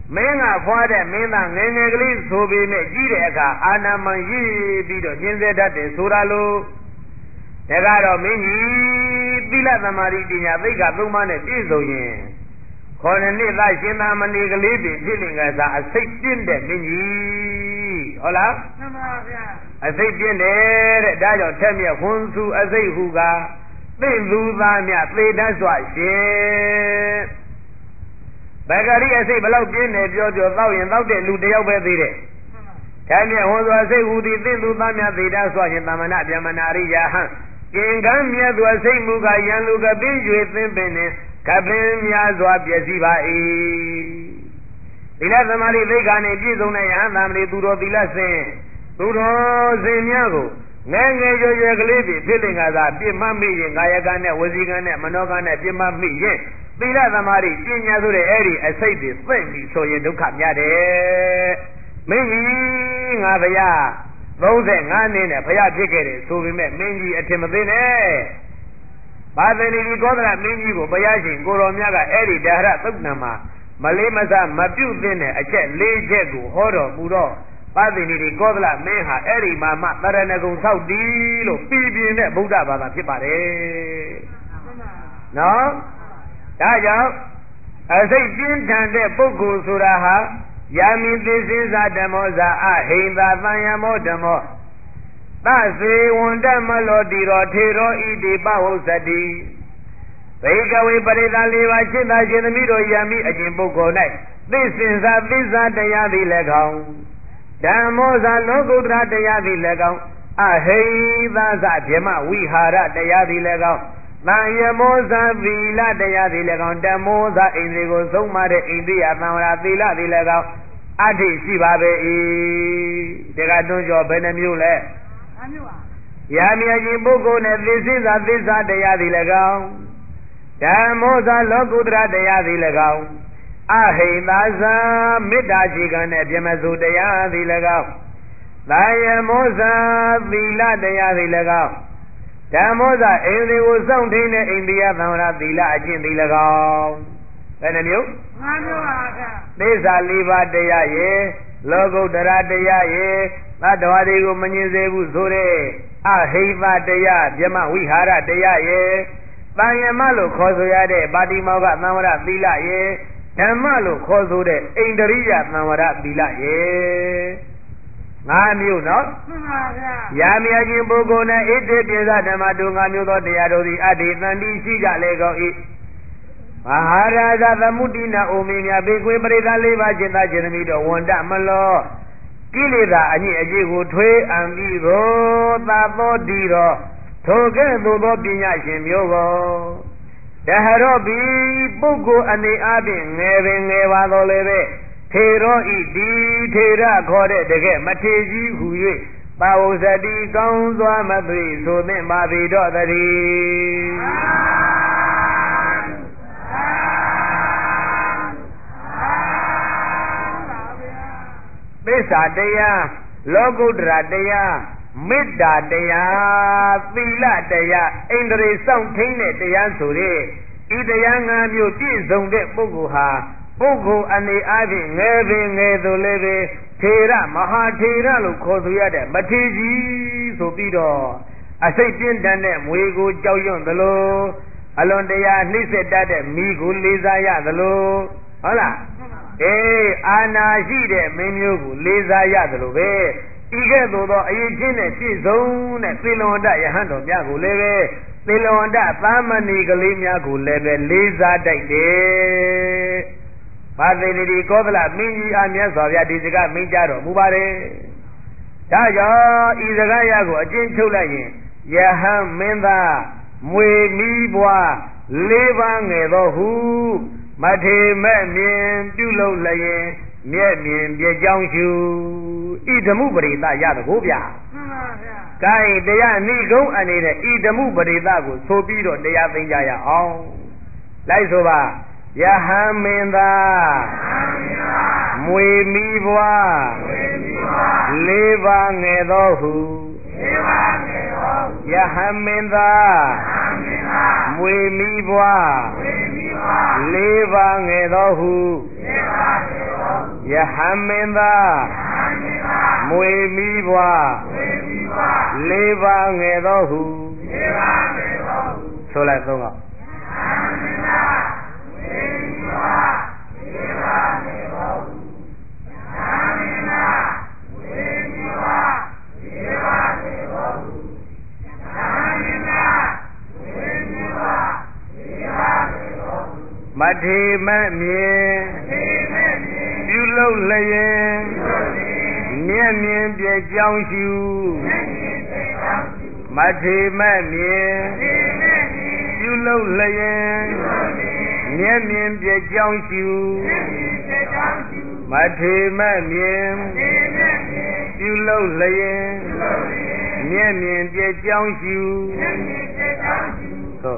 မင်းကဖွားတဲ့မင်းသားငယ်ငယ်ကလေးဆိုပေမဲ့ကြီးတဲ့အခါအာနာမန်ရည်ပြီးတော့ညှင်းဆဲတတ်တယ်ဆိုတာလို့ဒါကတော့မင်းကြီးသီလသမာဓိပညာသိက္ခာသုံးပါးနဲ့ပြည့်စုံရင်ခေါ်နှစ်သားရှင်သာမဏေကလေးတွေဖြစ်လင်ကစားအစိတ်ပြင်းတဲ့မင်းကြီးဟုတ်လားမှန်ပါဗျာအစိတ်ပြင်းတယ်တဲ့ဒါကြောင့်ထက်မြက်ခွန်စုအစိတ်ဟုကသိသူသားများသေတတ်စွာရှင်ဘဂရီအစိတ်ဘလောက်ပြင်းတယ်ပြောပြောတောက်ရင်တောက်တဲ့လူတယောက်ပဲသေးတယ်ထက်မြက်ခွန်စုအစိတ်ဟုသည်သိသူသားများသေတတ်စွာရှင်သမဏဗျမနာရိယာဟံကင်ကံမြတ်စွာစိတ်မူကယံလူကပင်ရွေသင်ပင်နှင့်ကပင်များစွာပျက်စီးပါ၏သီလသမာဓိသိက္ခာနှင့်ပြည့်စုံတဲ့ယဟန်သမဏေသူတော်သီလစဉ်သူတော်စဉ်များကိုငယ်ငယ်ရွယ်ရွယ်ကလေးတွေဖြစ်လင်္ကာသာပြစ်မှတ်မိရင်ကာယကံနဲ့ဝစီကံနဲ့မနောကံနဲ့ပြစ်မှတ်မိရင်သီလသမာဓိပညာဆိုတဲ့အဲ့ဒီအစိတ်တွေသိမ့်ပြီးဆိုရင်ဒုက္ခများတယ်မင်းကြီးငါဗျာသုံးဆယ်ငါးနှစ်နဲ့ဘုရားဖြစ်ခဲ့တယ်ဆိုပေမဲ့မင်းကြီးအထင်မသေးနဲ့ဘာသေနီဒီကောသလမင်းကြီးကိုဘုရားရှင်ကိုတော်မြတ်ကအဲ့ဒီဒါရသုတ်နံမှာမလေးမစားမပြုတ်သင့်တဲ့အချက်၄ချက်ကိုဟောတော်မူတော့ဘာသေနီဒီကောသလမင်းဟာအဲ့ဒီမှာမှတရဏဂုံဆောက်တည်လို့ပြည်ပြင်းတဲ့ဗုဒ္ဓဘာသာဖြစ်ပါတယ်နော်ဒါကြောင့်အစိတ်ပြင်းထန်တဲ့ပုဂ္ဂိုလ်ဆိုတာဟာယာမိသိစေဇဓမ္မောဇာအဟိန္တာသံယမောဓမ္မောသစေဝန္တမလောတိရောထေရောဣတိပဝုဇ္ဇတိဘေကဝေပရိသလေးပါးจิตသာရှင်သမီးတို့ယာမိအကျင့်ပုဂ္ဂိုလ်၌သိစင်စာသစ္စာတရားသည်လည်းကောင်းဓမ္မောဇာလောကုတ္တရတရားသည်လည်းကောင်းအဟိသဇဗြမဝိဟာရတရားသည်လည်းကောင်းသံယမောဇာသီလတရားသည်လည်းကောင်းဓမ္မောဇာအိန္ဒြေကိုဆုံးမတဲ့အိန္ဒိယသံဝရသီလသည်လည်းကောင်းအဋ္ဌိရှိပါပေ၏တကတွန်းကျော်ဘယ်နှမျိုးလဲအမျိုးပါယာမြတ်ကြီးပုဂ္ဂိုလ်နဲ့သိစိစာသစ္စာတရားသည်လည်းကောင်းဓမ္မောဇာလောကုတ္တရတရားသည်လည်းကောင်းအဟိသာဇာမေတ္တာခြေခံတဲ့ပြမစုတရားသည်လည်းကောင်းသာယမောဇာသီလတရားသည်လည်းကောင်းဓမ္မောဇာအိန္ဒြေကိုစောင့်ထိန်တဲ့အိန္ဒိယသံဝရသီလအကျင့်သည်လည်းကောင်းဘယ်နှမျိုးငါးမျိုးပါဗျာသစ္စာလေးပါးတရားရဲ့လောကုတ္တရာတရားရဲ့သတ္တဝါတွေကိုမငြင်းစေဘူးဆိုတဲ့အဟိသတရားဗြမဝိဟာရတရားရဲ့တန်ယမလို့ခေါ်ဆိုရတဲ့ပါတိမောကသံဝရသီလရဲ့ဓမ္မလို့ခေါ်ဆိုတဲ့အိန္ဒြိယသံဝရသီလရဲ့ငါးမျိုးနော်မှန်ပါဗျာယာမြတ်ခြင်းပုဂ္ဂိုလ်နဲ့ဣတိပိသဓမ္မတို့ငါးမျိုးသောတရားတို့သည်အတ္တိတန်တိရှိကြလေကုန်၏မဟာရာဇသမုဒိနာအိုမင်းများဘေကွေပရိသလေးပါးจิตသားခြင်းသမီးတို့ဝန္တမလောကိလေသာအညစ်အကြေးကိုထွေးအံပြီးတော့သာသောဒီတော့ထိုကဲ့သို့သောပညာရှင်မျိုးကိုတဟရောဘီပုဂ္ဂိုလ်အနေအားဖြင့်ငယ်ပင်ငယ်ပါတော်လည်းပဲထေရောဤဒီထေရခေါ်တဲ့တကယ်မထေကြီးဟူ၍ပါဝဇတိကောင်းစွာမသွေဆိုသင့်ပါပြီတော့တည်းသစ္စာတရားလောကုတ္တရာတရားမေတ္တာတရားသီလတရားအိန္ဒြေစောင့်ထိန်တဲ့တရားဆိုတဲ့ဤတရား၅မျိုးပြည့်စုံတဲ့ပုဂ္ဂိုလ်ဟာပုဂ္ဂိုလ်အနေအားဖြင့်ငယ်ပင်ငယ်သူလည်းပဲထေရမဟာထေရလို့ခေါ်ဆိုရတဲ့မထေကြီးဆိုပြီးတော့အစိတ်ပြင်းထန်တဲ့မွေကိုကြောက်ရွံ့သလိုအလွန်တရာနှိမ့်ဆက်တတ်တဲ့မိကိုလေးစားရသလိုဟုတ်လားအေးအာနာရှိတဲ့မင်းမျိုးကိုလေးစားရသလိုပဲဤကဲ့သို့သောအရေးချင်းနဲ့ပြည့်စုံတဲ့သီလဝန္တယဟန်တော်များကိုလည်းပဲသီလဝန္တသာမဏေကလေးများကိုလည်းပဲလေးစားတတ်တယ်။ဘာသေနီဒီကောသလမင်းကြီးအားမြတ်စွာဘုရားဒီစကားမင်းကြတော်မူပါတယ်။ဒါကြောင့်ဤစကားရကိုအကျဉ်းချုပ်လိုက်ရင်ယဟန်မင်းသားမွေမီးဘွားလေးပါးငယ်သောဟုမထေမဲ့မြင်ပြုလုပ်လျင်မြဲ့မြင်ပြကြောင်းရှုဤဓမှုပရိသရတကိုဗျာမှန်ပါဗျာ။ကိုင်တရားနိဂုံးအနေနဲ့ဤဓမှုပရိသကိုဆိုပြီးတော့တရားသိကြရအောင်လိုက်ဆိုပါယဟန်မင်းသားမွေမီးဘွားလေးပါးငယ်သောဟုယဟန်မင်းသားမွေမီးဘွားလေးပါးငယ်သောဟုယဟန်မင်းသားမွေမိဘွားလေးပါးငယ်သောဟုဆိုလိုက်သုံးကမထေမမြင်ပြုလုပ်လျင်မျက်မြင်ပြကြောင်းရှုမထေမမြင်ပြုလုပ်လျင်မျက်မြင်ပြကြောင်းရှုမထေမမြင်ပြုလုပ်လျင်မျက်မြင်ပြကြောင်းရှုသို့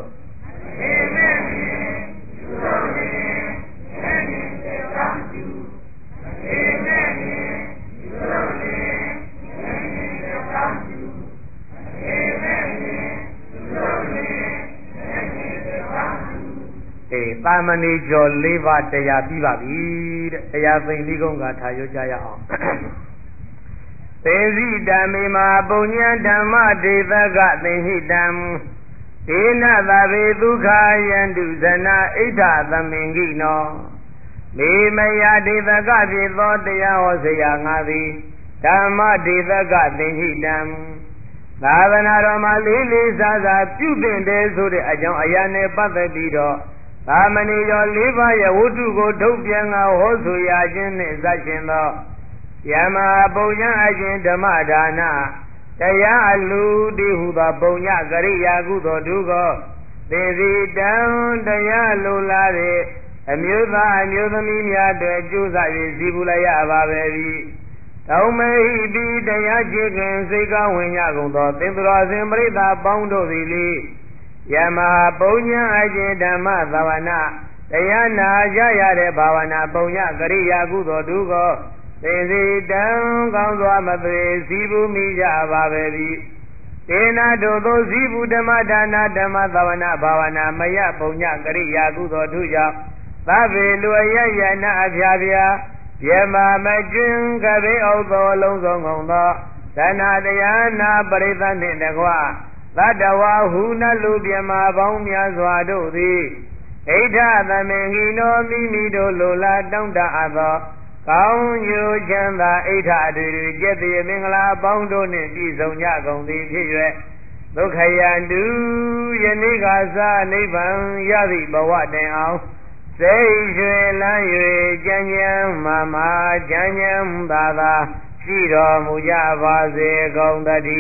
အေးတာမဏိကျော်၄ပါးတရားပြီးပါပြီတဲ့တရားသိသိကုန်းကထားရွကြရအောင်သေစီဓမ္မေမာပုညံဓမ္မဒေသကသင်္ဟိတံဒေနသဗေဒုက္ခယန္တုဇနာဣဋ္ဌသမင်္ဂိနောမေမယဒေသကဖြစ်သောတရားဟောစရာငါသည်ဓမ္မဒေသကသင်္ဟိတံသာသနာတော်မှာလေးလေးစားစားပြုသင့်တယ်ဆိုတဲ့အကြောင်းအရာနဲ့ပတ်သက်ပြီးတော့သာမဏေကျော်၄ပါးရဲ့ဝတ္ထုကိုထုတ်ပြန်ကဟောဆိုရခြင်းနှင့်စရှင်သောယမပုံညအရှင်ဓမ္မဒါနတရားအလူတိဟုသောပုံညကရိယာကုသိုလ်တုကိုသေစီတံတရားလိုလားတဲ့အမျိုးသားအမျိုးသမီးများတို့ကျိုးစား၍စီပူလိုက်ရပါပဲ၏တောင်းမေဟိတိတရားချစ်ခင်စိတ်ကောင်းဝင်ရကုန်သောသင်္သရောစဉ်ပရိသတ်ပေါင်းတို့သည်လေယမပုံညအရှင်ဓမ္မသာဝနာတရားနာကြရတဲ့ဘာဝနာပုံညကရိယာကုသိုလ်တုကိုသေစီတံကောင်းစွာမသွေစီပူမိကြပါပဲ၏ဒေနာတို့သောစီပူဓမ္မဒါနဓမ္မသာဝနာဘာဝနာမယပုံညကရိယာကုသိုလ်တုကြောင့်သဗ္ဗေလူအယယနာအဖျားဖျားယမမကျွင်းကဘေးအောသောလုံးစုံကုန်သောသနာတရားနာပရိသတ်နှင့်တကွသတ္တဝါဟုနလူပြမပေါင်းများစွာတို့သည်ဣဋ္ဌသမင်္ဂိနောမိမိတို့လိုလားတောင်းတအပ်သောကောင်းကျိုးချမ်းသာဣဋ္ဌအတူတူကျက်သည်မင်္ဂလာပေါင်းတို့နှင့်ပြည့်စုံကြကုန်သည်ဖြစ်၍ဒုက္ခယန္တုယနေ့ကစားနိဗ္ဗာန်ရသည့်ဘဝတိုင်အောင်စိတ်ရွှေလန်း၍ကြံ့ကြံ့မာမာကြံ့ကြံ့သာသာရှိတော်မူကြပါစေကုန်သတ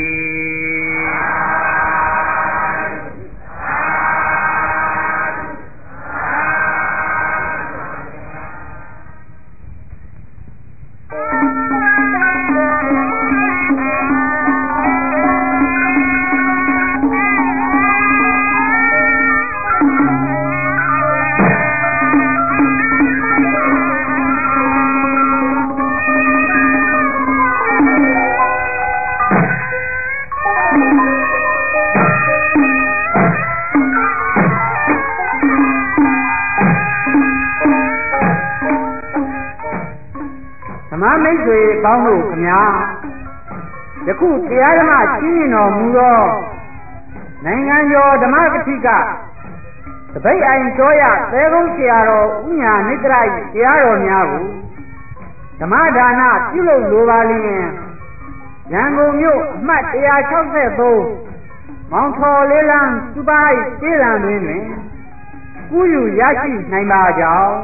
မိတ်ဆွေပေါင်းတို့ခင်ဗျာယခုတရားဓမ္မရှင်းတော်မူသောနိုင်ငံကျော်ဓမ္မပဋိကတပိတ်အိုင်ကျော်ရသဲကုန်းဆရာတော်ဥညာနိတ္တရတရားတော်များကိုဓမ္မဒါနပြုလုပ်လိုပါလျင်ရန်ကုန်မြို့အမှတ်၁၆၃မောင်ထော်လေးလန်းစူပါးကျေးလံတွင်တွင်ကူးယူရရှိနိုင်ပါကြောင်း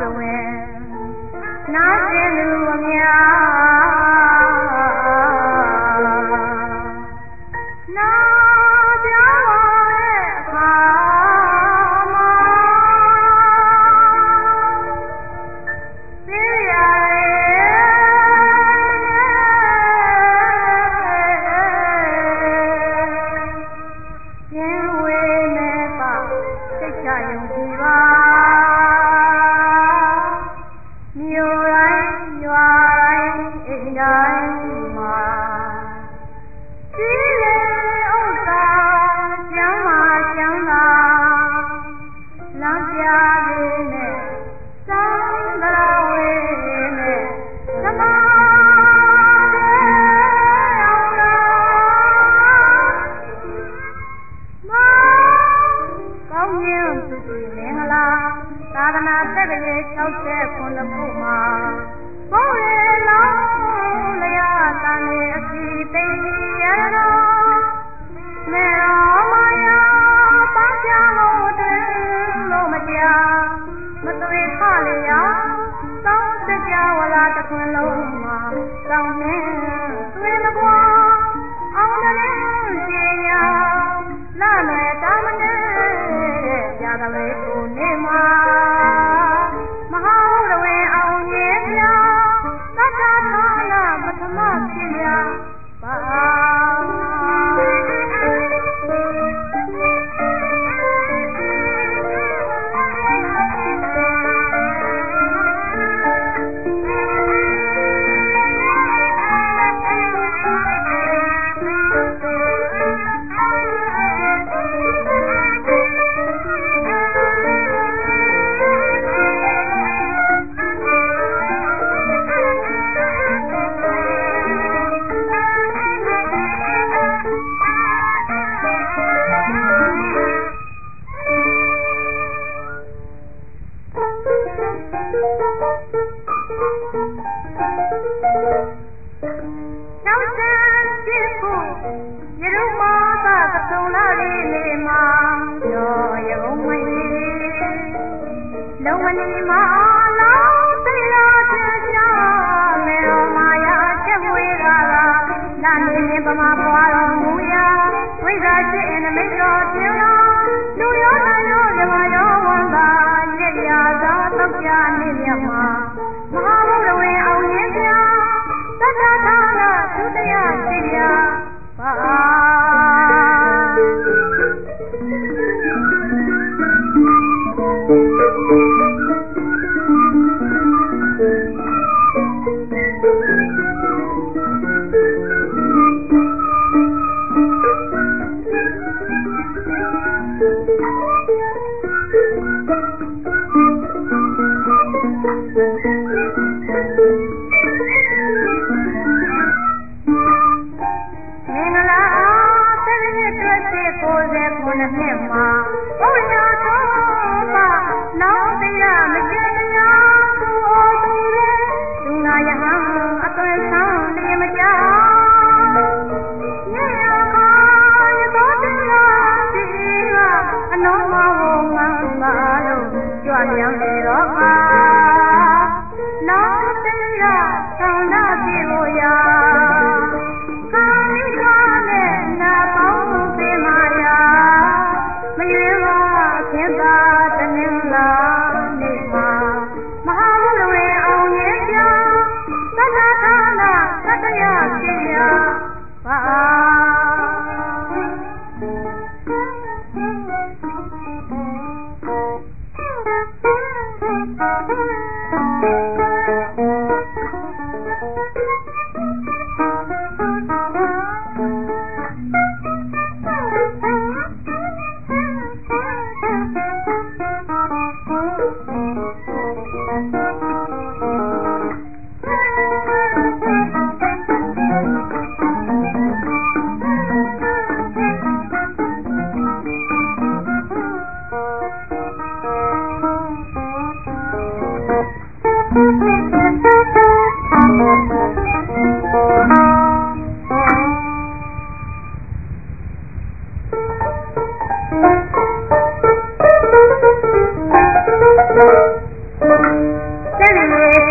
Thank you.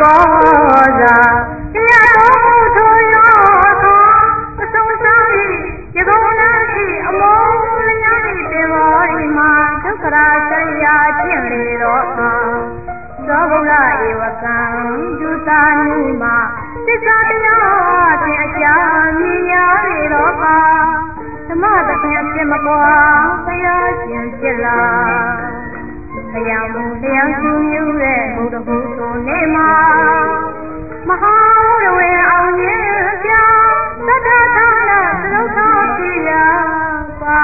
သာတရားတော်ထိုရောသောအဆုံးစား၏ရေကုန်နာရှိအမောလျား၏တေဘောဒီမှာဒုက္ခရာဆက်ရာကျင့်လေတော့အာသောဘုရားဧဝကံဒုသာနိမှာသစ္စာတရားဖြင့်အကြာမြင်ရလေတော့ပါဓမ္မတပင်ဖြစ်မကွာဘုရားရှင်ဖြစ်လာတရားမူတရားသူမြူတဲ့ဘုဒ္ဓဘုဆိုနေမှာမဟာရဝေအောင်ရင်ပြသတ္တသာရသရုပ်သာဖြစ်ရပါ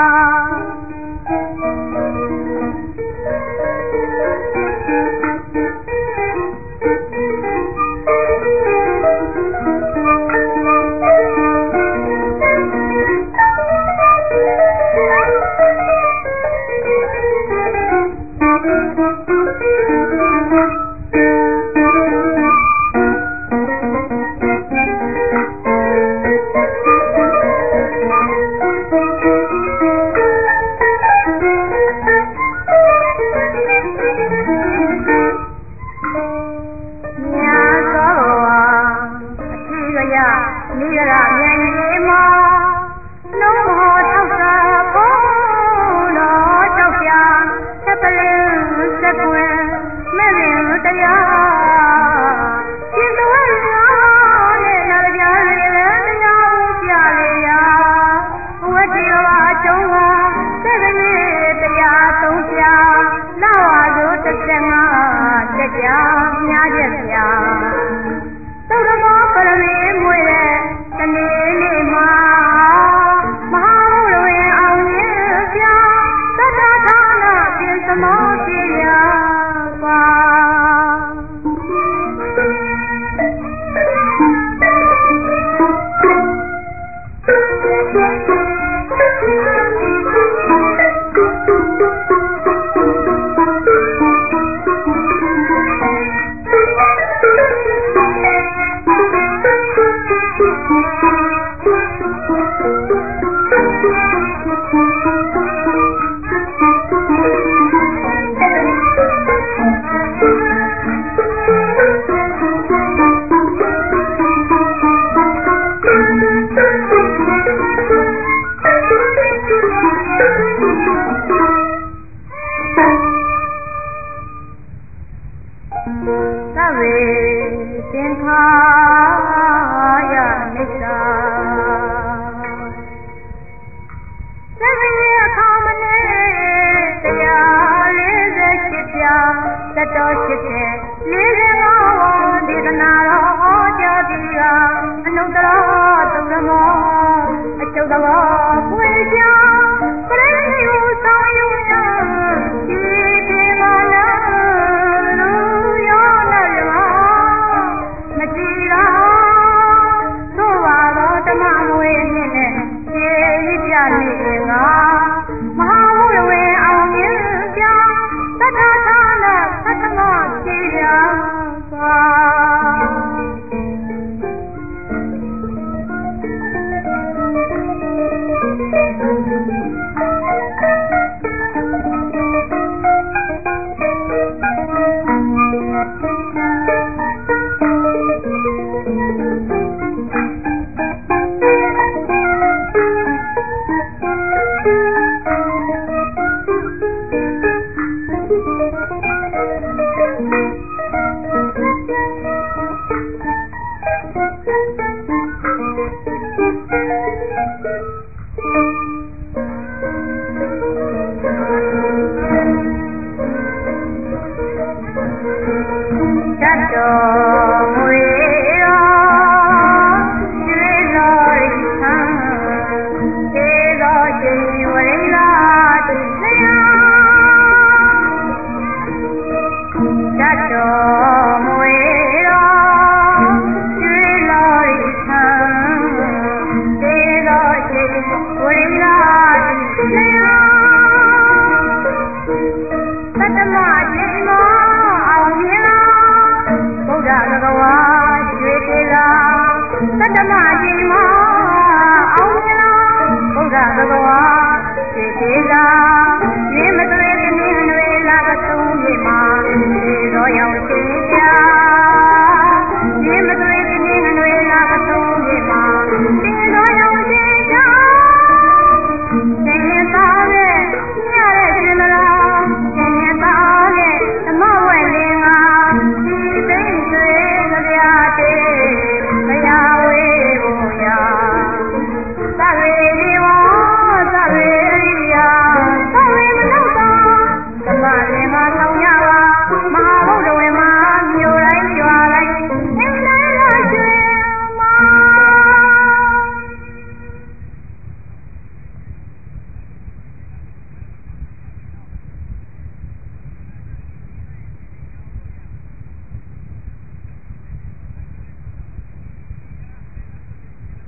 တ္တမကြီးမှာအောင်မြင်လားဘုရားသခင်ရွှေသေးလား